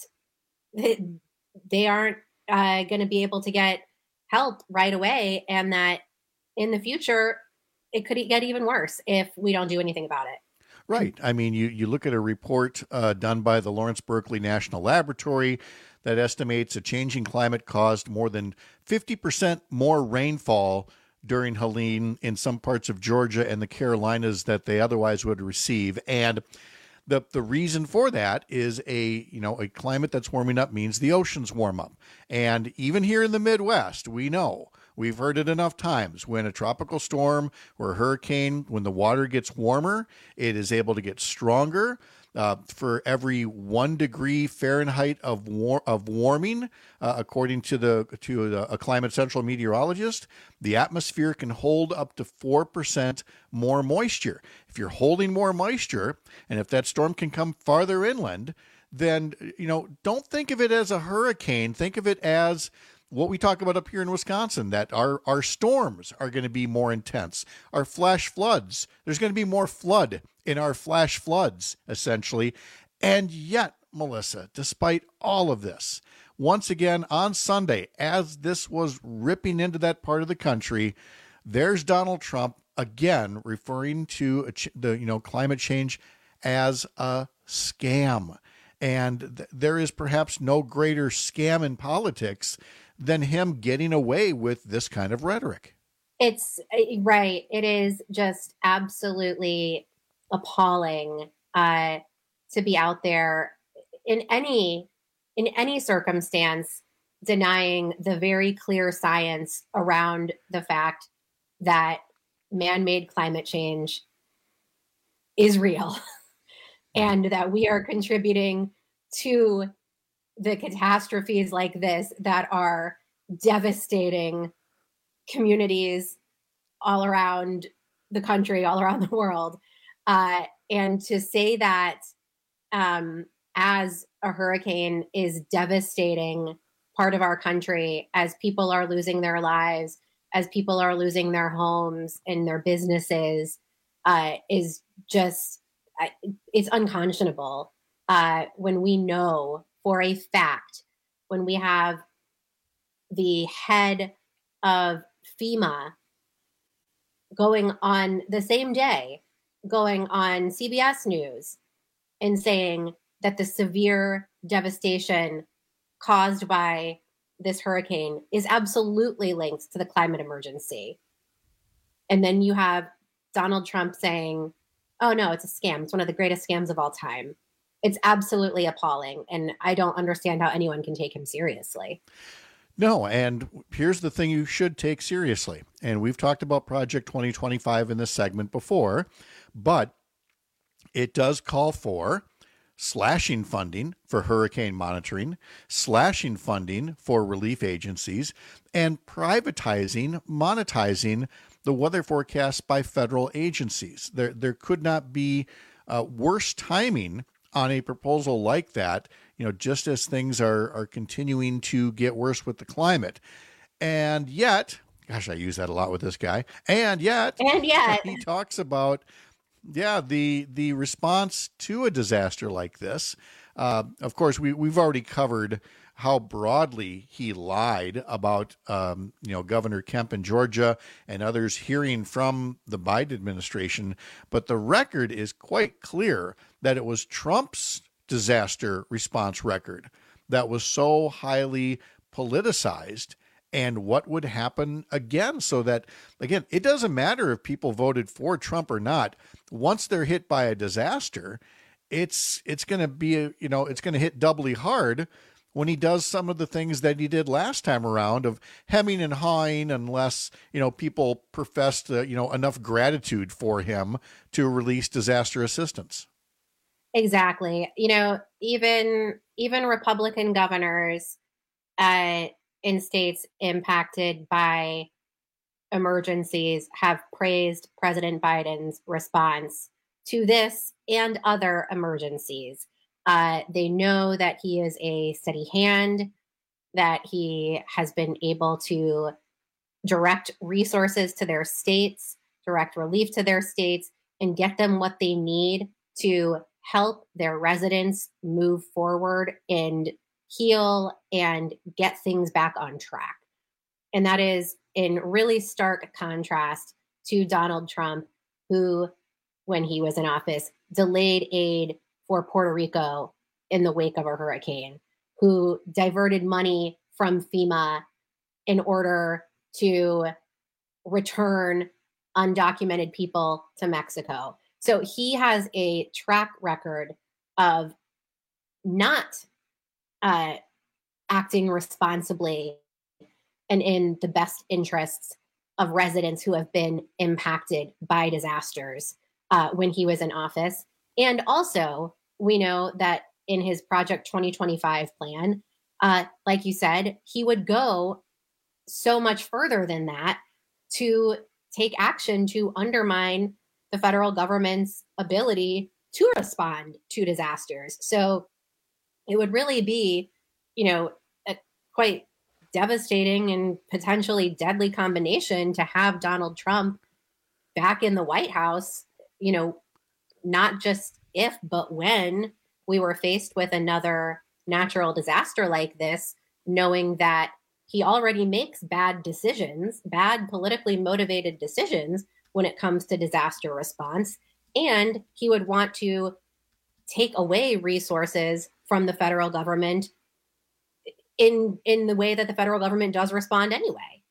they aren't uh, going to be able to get help right away. And that in the future, it could get even worse if we don't do anything about it.
Right. I mean, you, you look at a report uh, done by the Lawrence Berkeley National Laboratory that estimates a changing climate caused more than fifty percent more rainfall during Helene in some parts of Georgia and the Carolinas that they otherwise would receive. And the the reason for that is a, you know, a climate that's warming up means the oceans warm up. And even here in the Midwest, we know, we've heard it enough times, when a tropical storm or a hurricane, when the water gets warmer, it is able to get stronger. Uh, for every one degree Fahrenheit of war- of warming, uh, according to the to a, a climate central meteorologist, the atmosphere can hold up to four percent more moisture. If you're holding more moisture, and if that storm can come farther inland, then, you know, don't think of it as a hurricane. Think of it as what we talk about up here in Wisconsin, that our, our storms are going to be more intense. Our flash floods, there's going to be more flood in our flash floods, essentially. And yet, Melissa, despite all of this, once again on Sunday, as this was ripping into that part of the country, there's Donald Trump again referring to a ch- the you know climate change as a scam. And th- there is perhaps no greater scam in politics than him getting away with this kind of rhetoric.
It's right. It is just absolutely appalling uh, to be out there in any in any circumstance denying the very clear science around the fact that man-made climate change is real and that we are contributing to the catastrophes like this that are devastating communities all around the country, all around the world. Uh, and to say that um, as a hurricane is devastating part of our country, as people are losing their lives, as people are losing their homes and their businesses, uh, is just, uh, it's unconscionable. Uh, when we know for a fact, when we have the head of FEMA going on the same day, going on C B S News and saying that the severe devastation caused by this hurricane is absolutely linked to the climate emergency. And then you have Donald Trump saying, oh no, it's a scam. It's one of the greatest scams of all time. It's absolutely appalling. And I don't understand how anyone can take him seriously.
No, and here's the thing you should take seriously. And we've talked about Project twenty twenty-five in this segment before, but it does call for slashing funding for hurricane monitoring, slashing funding for relief agencies, and privatizing, monetizing the weather forecasts by federal agencies. There, there could not be uh, worse timing on a proposal like that, you know, just as things are, are continuing to get worse with the climate. And yet, gosh, I use that a lot with this guy. And yet,
and yet,
he talks about, yeah, the the response to a disaster like this. Uh, of course, we, we've already covered how broadly he lied about, um, you know, Governor Kemp in Georgia and others hearing from the Biden administration. But the record is quite clear that it was Trump's disaster response record that was so highly politicized, and what would happen again. So that, again, it doesn't matter if people voted for Trump or not. Once they're hit by a disaster, it's it's going to be, a, you know, it's going to hit doubly hard when he does some of the things that he did last time around of hemming and hawing, unless, you know, people professed, uh, you know, enough gratitude for him to release disaster assistance.
Exactly. You know, even even Republican governors uh, in states impacted by emergencies have praised President Biden's response to this and other emergencies. Uh, they know that he is a steady hand, that he has been able to direct resources to their states, direct relief to their states, and get them what they need to help their residents move forward and heal and get things back on track. And that is in really stark contrast to Donald Trump, who, when he was in office, delayed aid for Puerto Rico in the wake of a hurricane, who diverted money from FEMA in order to return undocumented people to Mexico. So he has a track record of not uh, acting responsibly and in the best interests of residents who have been impacted by disasters uh, when he was in office. And also, we know that in his Project twenty twenty-five plan, uh, like you said, he would go so much further than that to take action to undermine the federal government's ability to respond to disasters. So it would really be, you know, a, quite devastating and potentially deadly combination to have Donald Trump back in the White House, you know, not just if, but when we were faced with another natural disaster like this, knowing that he already makes bad decisions, bad politically motivated decisions when it comes to disaster response. And he would want to take away resources from the federal government in in the way that the federal government does respond anyway.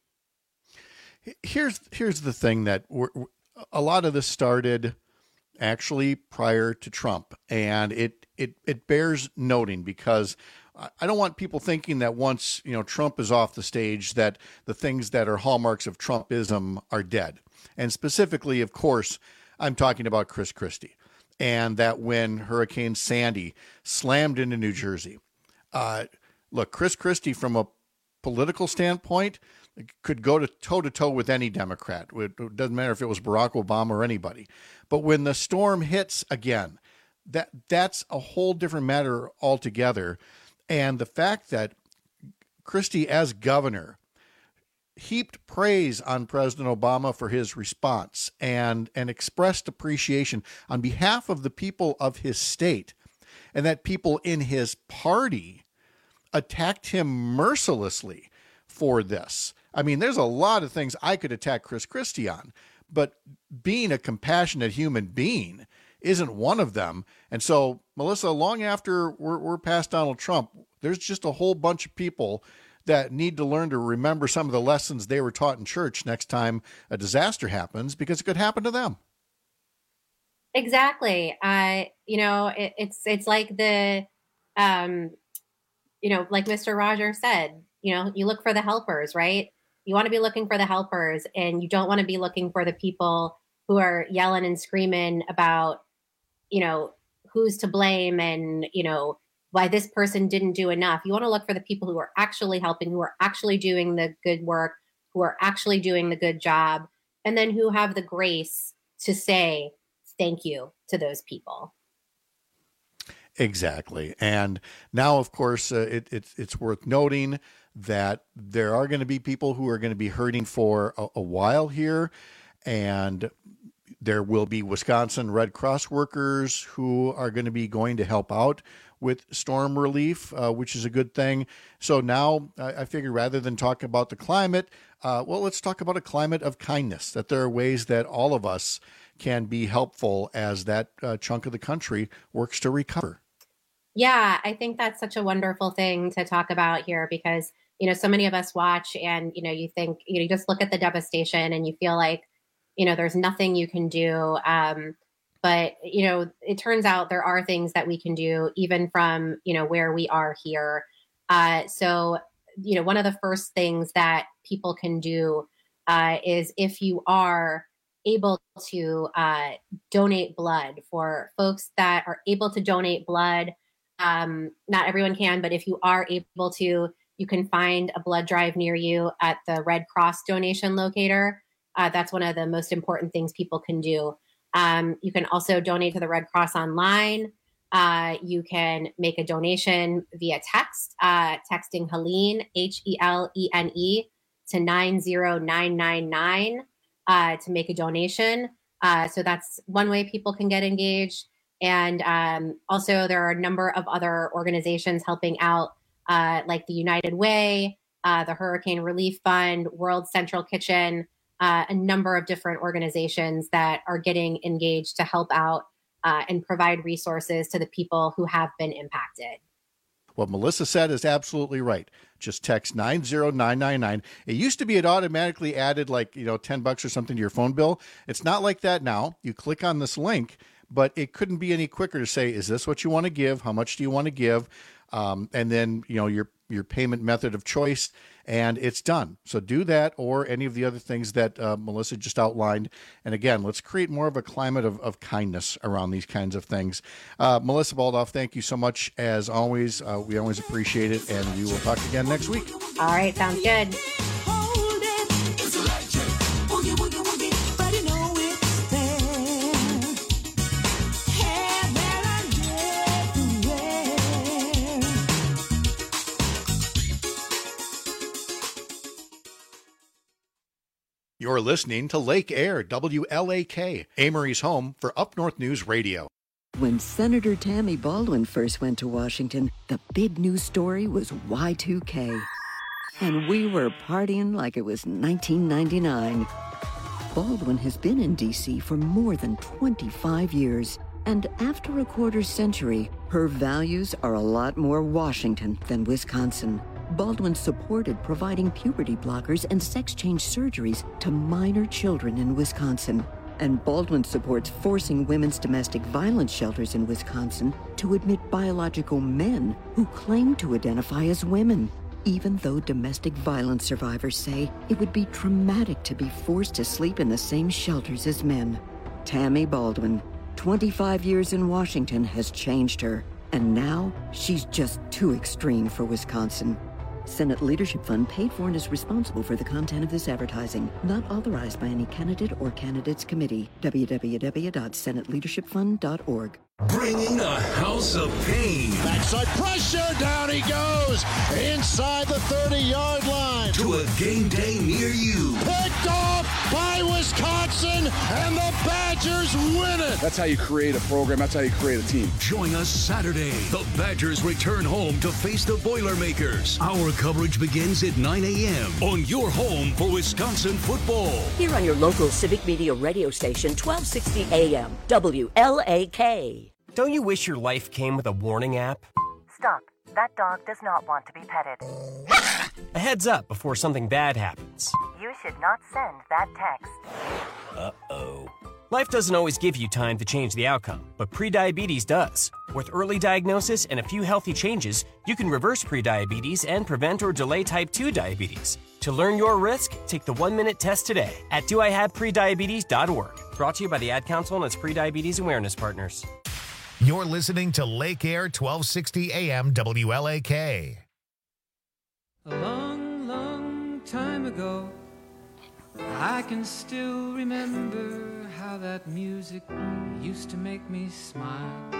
Here's here's the thing that we're, a lot of this started actually prior to Trump, and it it it bears noting because I don't want people thinking that once, you know, Trump is off the stage that the things that are hallmarks of Trumpism are dead. And specifically, of course, I'm talking about Chris Christie, and that when Hurricane Sandy slammed into New Jersey, uh, look, Chris Christie, from a political standpoint, could go to toe to toe with any Democrat. It doesn't matter if it was Barack Obama or anybody. But when the storm hits again, that that's a whole different matter altogether. And the fact that Christie, as governor, heaped praise on President Obama for his response and, and expressed appreciation on behalf of the people of his state, and that people in his party attacked him mercilessly for this. I mean, there's a lot of things I could attack Chris Christie on, but being a compassionate human being isn't one of them. And so, Melissa, long after we're, we're past Donald Trump, there's just a whole bunch of people that need to learn to remember some of the lessons they were taught in church next time a disaster happens, because it could happen to them.
Exactly. Uh, you know, it, it's it's like the, um, you know, like Mister Rogers said, you know, you look for the helpers, right? You want to be looking for the helpers, and you don't want to be looking for the people who are yelling and screaming about, you know, who's to blame and, you know, why this person didn't do enough. You want to look for the people who are actually helping, who are actually doing the good work, who are actually doing the good job, and then who have the grace to say thank you to those people.
Exactly. And now, of course, uh, it, it, it's worth noting that there are going to be people who are going to be hurting for a, a while here. And there will be Wisconsin Red Cross workers who are going to be going to help out with storm relief, uh, which is a good thing. So now I, I figured rather than talk about the climate, uh, well, let's talk about a climate of kindness, that there are ways that all of us can be helpful as that uh, chunk of the country works to recover.
Yeah, I think that's such a wonderful thing to talk about here because, you know, so many of us watch and, you know, you think, you know, you just look at the devastation and you feel like, you know, there's nothing you can do. Um, but, you know, it turns out there are things that we can do even from, you know, where we are here. Uh, so, you know, one of the first things that people can do uh, is if you are able to uh, donate blood, for folks that are able to donate blood. Um, not everyone can, but if you are able to, you can find a blood drive near you at the Red Cross donation locator. Uh, that's one of the most important things people can do. Um, you can also donate to the Red Cross online. Uh, you can make a donation via text, uh, texting Helene, H E L E N E, to nine zero nine nine nine uh, to make a donation. Uh, so that's one way people can get engaged. And um, also there are a number of other organizations helping out, uh, like the United Way, uh, the Hurricane Relief Fund, World Central Kitchen, uh, a number of different organizations that are getting engaged to help out uh, and provide resources to the people who have been impacted.
What Melissa said is absolutely right. Just text nine zero nine nine nine. It used to be it automatically added like, you know, ten bucks or something to your phone bill. It's not like that now. You click on this link, but it couldn't be any quicker to say, is this what you want to give? How much do you want to give? Um, and then, you know, your your payment method of choice, and it's done. So do that or any of the other things that uh, Melissa just outlined. And again, let's create more of a climate of, of kindness around these kinds of things. Uh, Melissa Baldoff, thank you so much. As always, uh, we always appreciate it, and we will talk again next week.
All right, sounds good.
You're listening to Lake Air, W L A K, Amory's home for Up North News Radio.
When Senator Tammy Baldwin first went to Washington, the big news story was Y two K. And we were partying like it was nineteen ninety-nine. Baldwin has been in D C for more than twenty-five years. And after a quarter century, her values are a lot more Washington than Wisconsin. Baldwin supported providing puberty blockers and sex change surgeries to minor children in Wisconsin. And Baldwin supports forcing women's domestic violence shelters in Wisconsin to admit biological men who claim to identify as women, even though domestic violence survivors say it would be traumatic to be forced to sleep in the same shelters as men. Tammy Baldwin, twenty-five years in Washington has changed her, and now she's just too extreme for Wisconsin. Senate Leadership Fund paid for and is responsible for the content of this advertising. Not authorized by any candidate or candidates committee. w w w dot senate leadership fund dot org.
Bringing a house of pain.
Backside pressure, down he goes, inside the thirty-yard line.
To a game day near you.
Picked off by Wisconsin, and the Badgers win it.
That's how you create a program. That's how you create a team.
Join us Saturday. The Badgers return home to face the Boilermakers. Our coverage begins at nine a.m. on your home for Wisconsin football.
Here on your local Civic Media radio station, twelve sixty A M, W L A K.
Don't you wish your life came with a warning app?
Stop. That dog does not want to be petted.
A heads up before something bad happens.
You should not send that text.
Uh-oh. Life doesn't always give you time to change the outcome, but prediabetes does. With early diagnosis and a few healthy changes, you can reverse prediabetes and prevent or delay type two diabetes. To learn your risk, take the one-minute test today at do I have prediabetes dot org. Brought to you by the Ad Council and its Prediabetes Awareness Partners.
You're listening to Lake Air, twelve sixty A M, W L A K.
A long, long time ago, I can still remember how that music used to make me smile.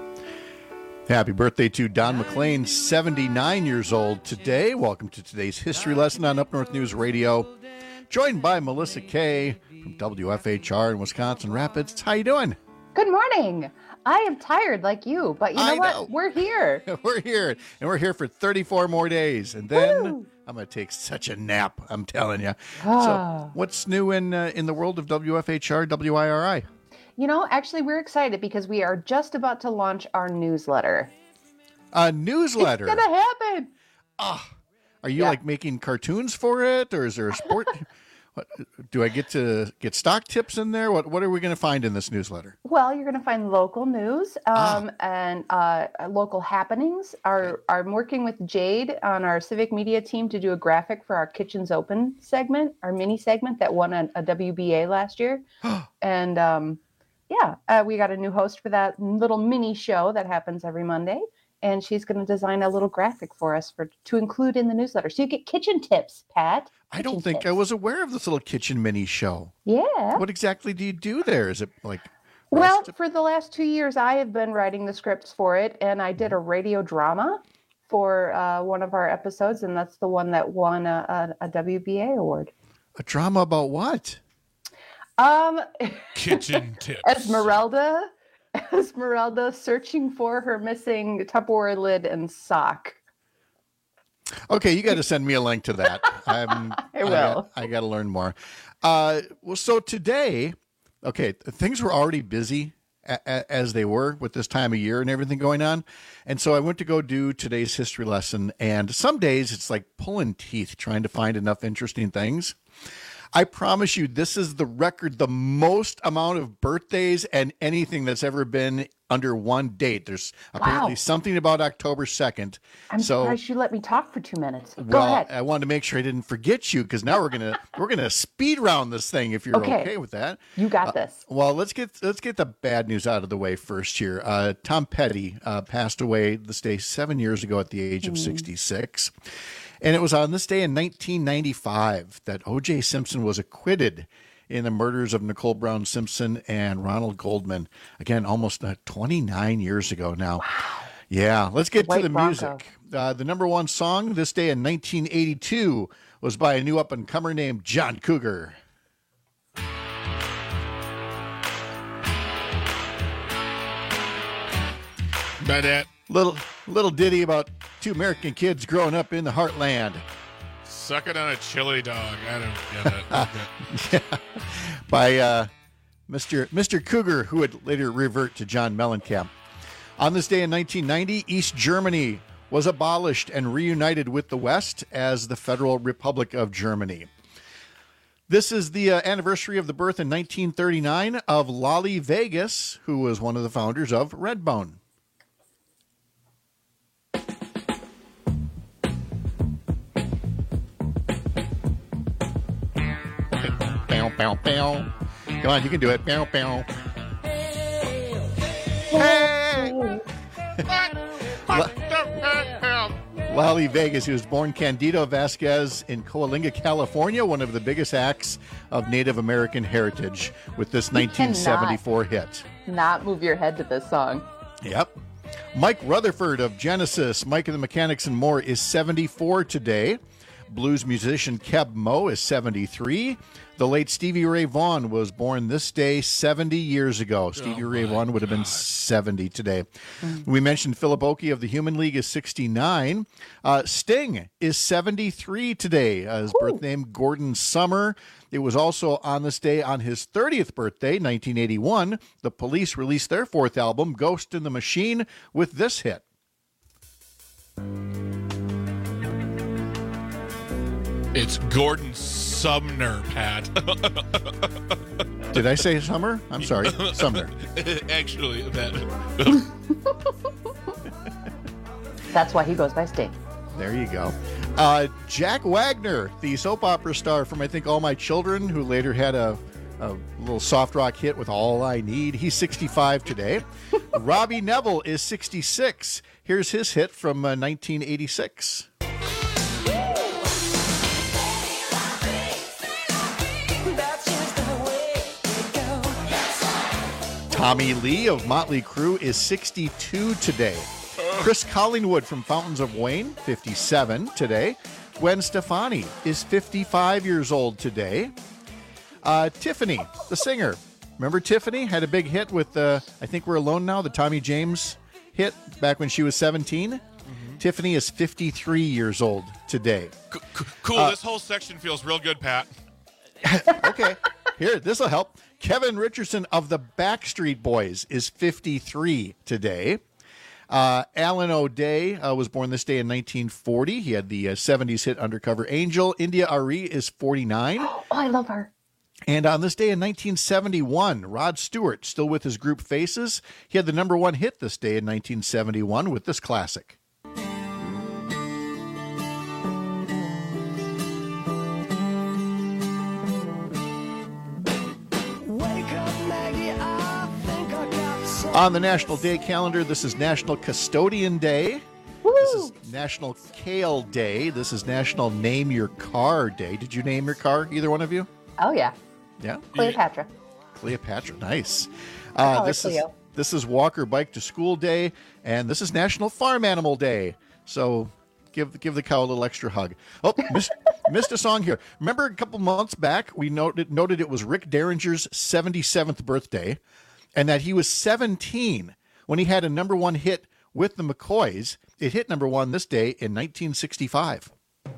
Happy birthday to Don McLean, seventy-nine years old today. Welcome to today's history lesson on Up North News Radio. Joined by Melissa Kay from W F H R in Wisconsin Rapids. How you doing?
Good morning. I am tired like you, but you know
I
what?
know.
We're here.
We're here, and we're here for thirty-four more days, and then
Woo!
I'm going to take such a nap, I'm telling you.
Ah.
So what's new in uh, in the world of W F H R, W I R I?
You know, actually, we're excited because we are just about to launch our newsletter.
A newsletter?
It's going to happen.
Ah, are you
Yeah.
like making cartoons for it, or is there a sport? What, do I get to get stock tips in there? What What are we going to find in this newsletter?
Well, you're going to find local news um, and uh, local happenings. Our, I'm working with Jade on our civic media team to do a graphic for our Kitchens Open segment, our mini segment that won a, a W B A last year. and um, yeah, uh, we got a new host for that little mini show that happens every Monday. And she's going to design a little graphic for us for to include in the newsletter. So you get kitchen tips, Pat.
I don't think I was aware of this little kitchen mini show.
Yeah.
What exactly do you do there? Is it like...
Well, for the last two years, I have been writing the scripts for it, and I did a radio drama for uh, one of our episodes, and that's the one that won a, a, a W B A award.
A drama about what?
Um,
Kitchen tips.
Esmeralda, Esmeralda searching for her missing Tupperware lid and sock.
Okay, you got to send me a link to that. I'm,
I will.
got, I got to learn more. Uh, well, so today, okay, things were already busy a, a, as they were with this time of year and everything going on. And so I went to go do today's history lesson. And some days it's like pulling teeth trying to find enough interesting things. I promise you, this is the record, the most amount of birthdays and anything that's ever been under one date. There's apparently
Wow.
something about October second.
I'm
so,
surprised you let me talk for two minutes. Go
well,
ahead.
I wanted to make sure I didn't forget you because now we're gonna we're gonna speed round this thing if you're okay,
Okay.
with that.
You got
Uh,
this.
well, let's get let's get the bad news out of the way first here. Uh, Tom Petty uh, passed away this day seven years ago at the age of
Mm.
sixty-six. And it was on this day in nineteen ninety-five that O J Simpson was acquitted in the murders of Nicole Brown Simpson and Ronald Goldman. Again, almost uh, twenty-nine years ago now. Wow. Yeah, let's get to
White
the
Bronco.
music. Uh, the number one song this day in nineteen eighty-two was by a new up-and-comer named John Cougar.
Bennett.
Little little ditty about two American kids growing up in the heartland.
Sucking on a chili dog. I don't get it. Okay.
Yeah. By uh, Mister Mister Cougar, who would later revert to John Mellencamp. On this day in nineteen ninety, East Germany was abolished and reunited with the West as the Federal Republic of Germany. This is the uh, anniversary of the birth in nineteen thirty-nine of Lolly Vegas, who was one of the founders of Redbone. Bow, bow, bow. Come on, you can do it. Bow, bow. Hey! Lolly Vegas, he was born Candido Vasquez in Coalinga, California, one of the biggest acts of Native American heritage with this nineteen seventy-four hit.
Not move your head to this song.
Yep. Mike Rutherford of Genesis, Mike and the Mechanics and More, is seventy-four today. Blues musician Keb Mo is seventy-three. The late Stevie Ray Vaughan was born this day seventy years ago. Stevie oh Ray Vaughan would have been seventy today. Mm-hmm. We mentioned Philip Oakey of the Human League is sixty-nine. Uh, Sting is seventy-three today. Uh, his Ooh. birth name, Gordon Summer. It was also on this day, on his thirtieth birthday, nineteen eighty-one, the Police released their fourth album, Ghost in the Machine, with this hit.
It's Gordon Sumner, Pat.
Did I say Summer? I'm sorry, Sumner.
Actually, that.
That's why he goes by Sting.
There you go. Uh, Jack Wagner, the soap opera star from, I think, All My Children, who later had a, a little soft rock hit with All I Need. He's sixty-five today. Robbie Neville is sixty-six. Here's his hit from uh, nineteen eighty-six. Tommy Lee of Motley Crue is sixty-two today. Chris Collingwood from Fountains of Wayne, fifty-seven today. Gwen Stefani is fifty-five years old today. Uh, Tiffany, the singer. Remember Tiffany? Had a big hit with, uh, I Think We're Alone Now, the Tommy James hit back when she was seventeen. Mm-hmm. Tiffany is fifty-three years old today.
C- cool. Uh, this whole section feels real good, Pat.
Okay. Here, this will help. Kevin Richardson of the Backstreet Boys is fifty-three today. Uh, Alan O'Day uh, was born this day in nineteen forty. He had the uh, seventies hit Undercover Angel. India Arie is forty-nine.
Oh, I love her.
And on this day in nineteen seventy-one, Rod Stewart, still with his group Faces, he had the number one hit this day in nineteen seventy-one with this classic. On the National Day calendar, this is National Custodian Day. Woo! This is National Kale Day. This is National Name Your Car Day. Did you name your car, either one of you?
Oh, yeah.
Yeah?
Cleopatra.
Cleopatra, nice. Uh, this is this is Walker Bike to School Day, and this is National Farm Animal Day. So give give the cow a little extra hug. Oh, missed, missed a song here. Remember a couple months back, we noted, noted it was Rick Derringer's seventy-seventh birthday, and that he was seventeen when he had a number one hit with the McCoys. It hit number one this day in nineteen sixty-five.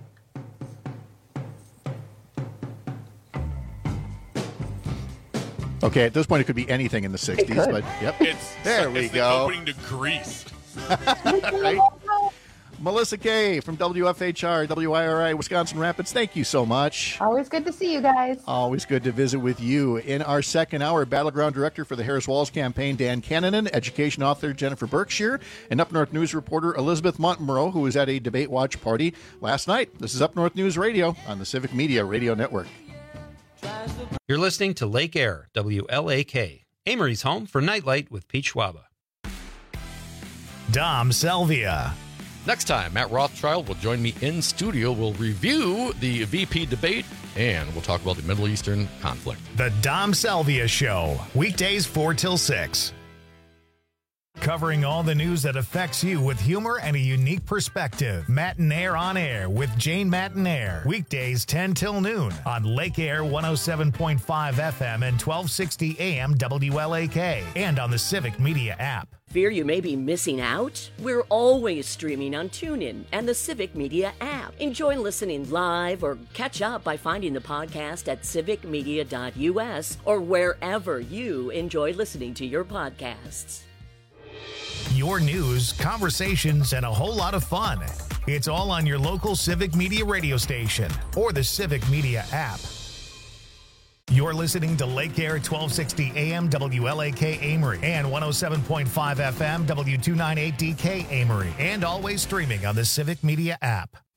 Okay, at this point it could be anything in the sixties, but yep.
It's
there
it's
we
the
go.
Opening to Grease.
Right? Melissa Kay from W F H R, W I R I, Wisconsin Rapids, thank you so much.
Always good to see you guys.
Always good to visit with you. In our second hour, Battleground Director for the Harris Walls Campaign, Dan Cannonen, Education Author Jennifer Berkshire, and Up North News reporter Elizabeth Montemurro, who was at a debate watch party last night. This is Up North News Radio on the Civic Media Radio Network.
You're listening to Lake Air, W L A K, Amory's home for Nightlight with Pete Schwaba.
Dom Selvia.
Next time, Matt Rothschild will join me in studio. We'll review the V P debate, and we'll talk about the Middle Eastern conflict.
The Dom Selvia Show, weekdays four till six. covering all the news that affects you with humor and a unique perspective. Matinaire on Air with Jane Matinaire. Weekdays ten till noon on Lake Air one oh seven point five F M and twelve sixty A M W L A K and on the Civic Media app.
Fear you may be missing out? We're always streaming on TuneIn and the Civic Media app. Enjoy listening live or catch up by finding the podcast at civic media dot U S or wherever you enjoy listening to your podcasts.
Your news, conversations, and a whole lot of fun. It's all on your local Civic Media radio station or the Civic Media app. You're listening to Lake Air twelve sixty A M W L A K Amory and one oh seven point five F M W two ninety-eight D K Amory, and always streaming on the Civic Media app.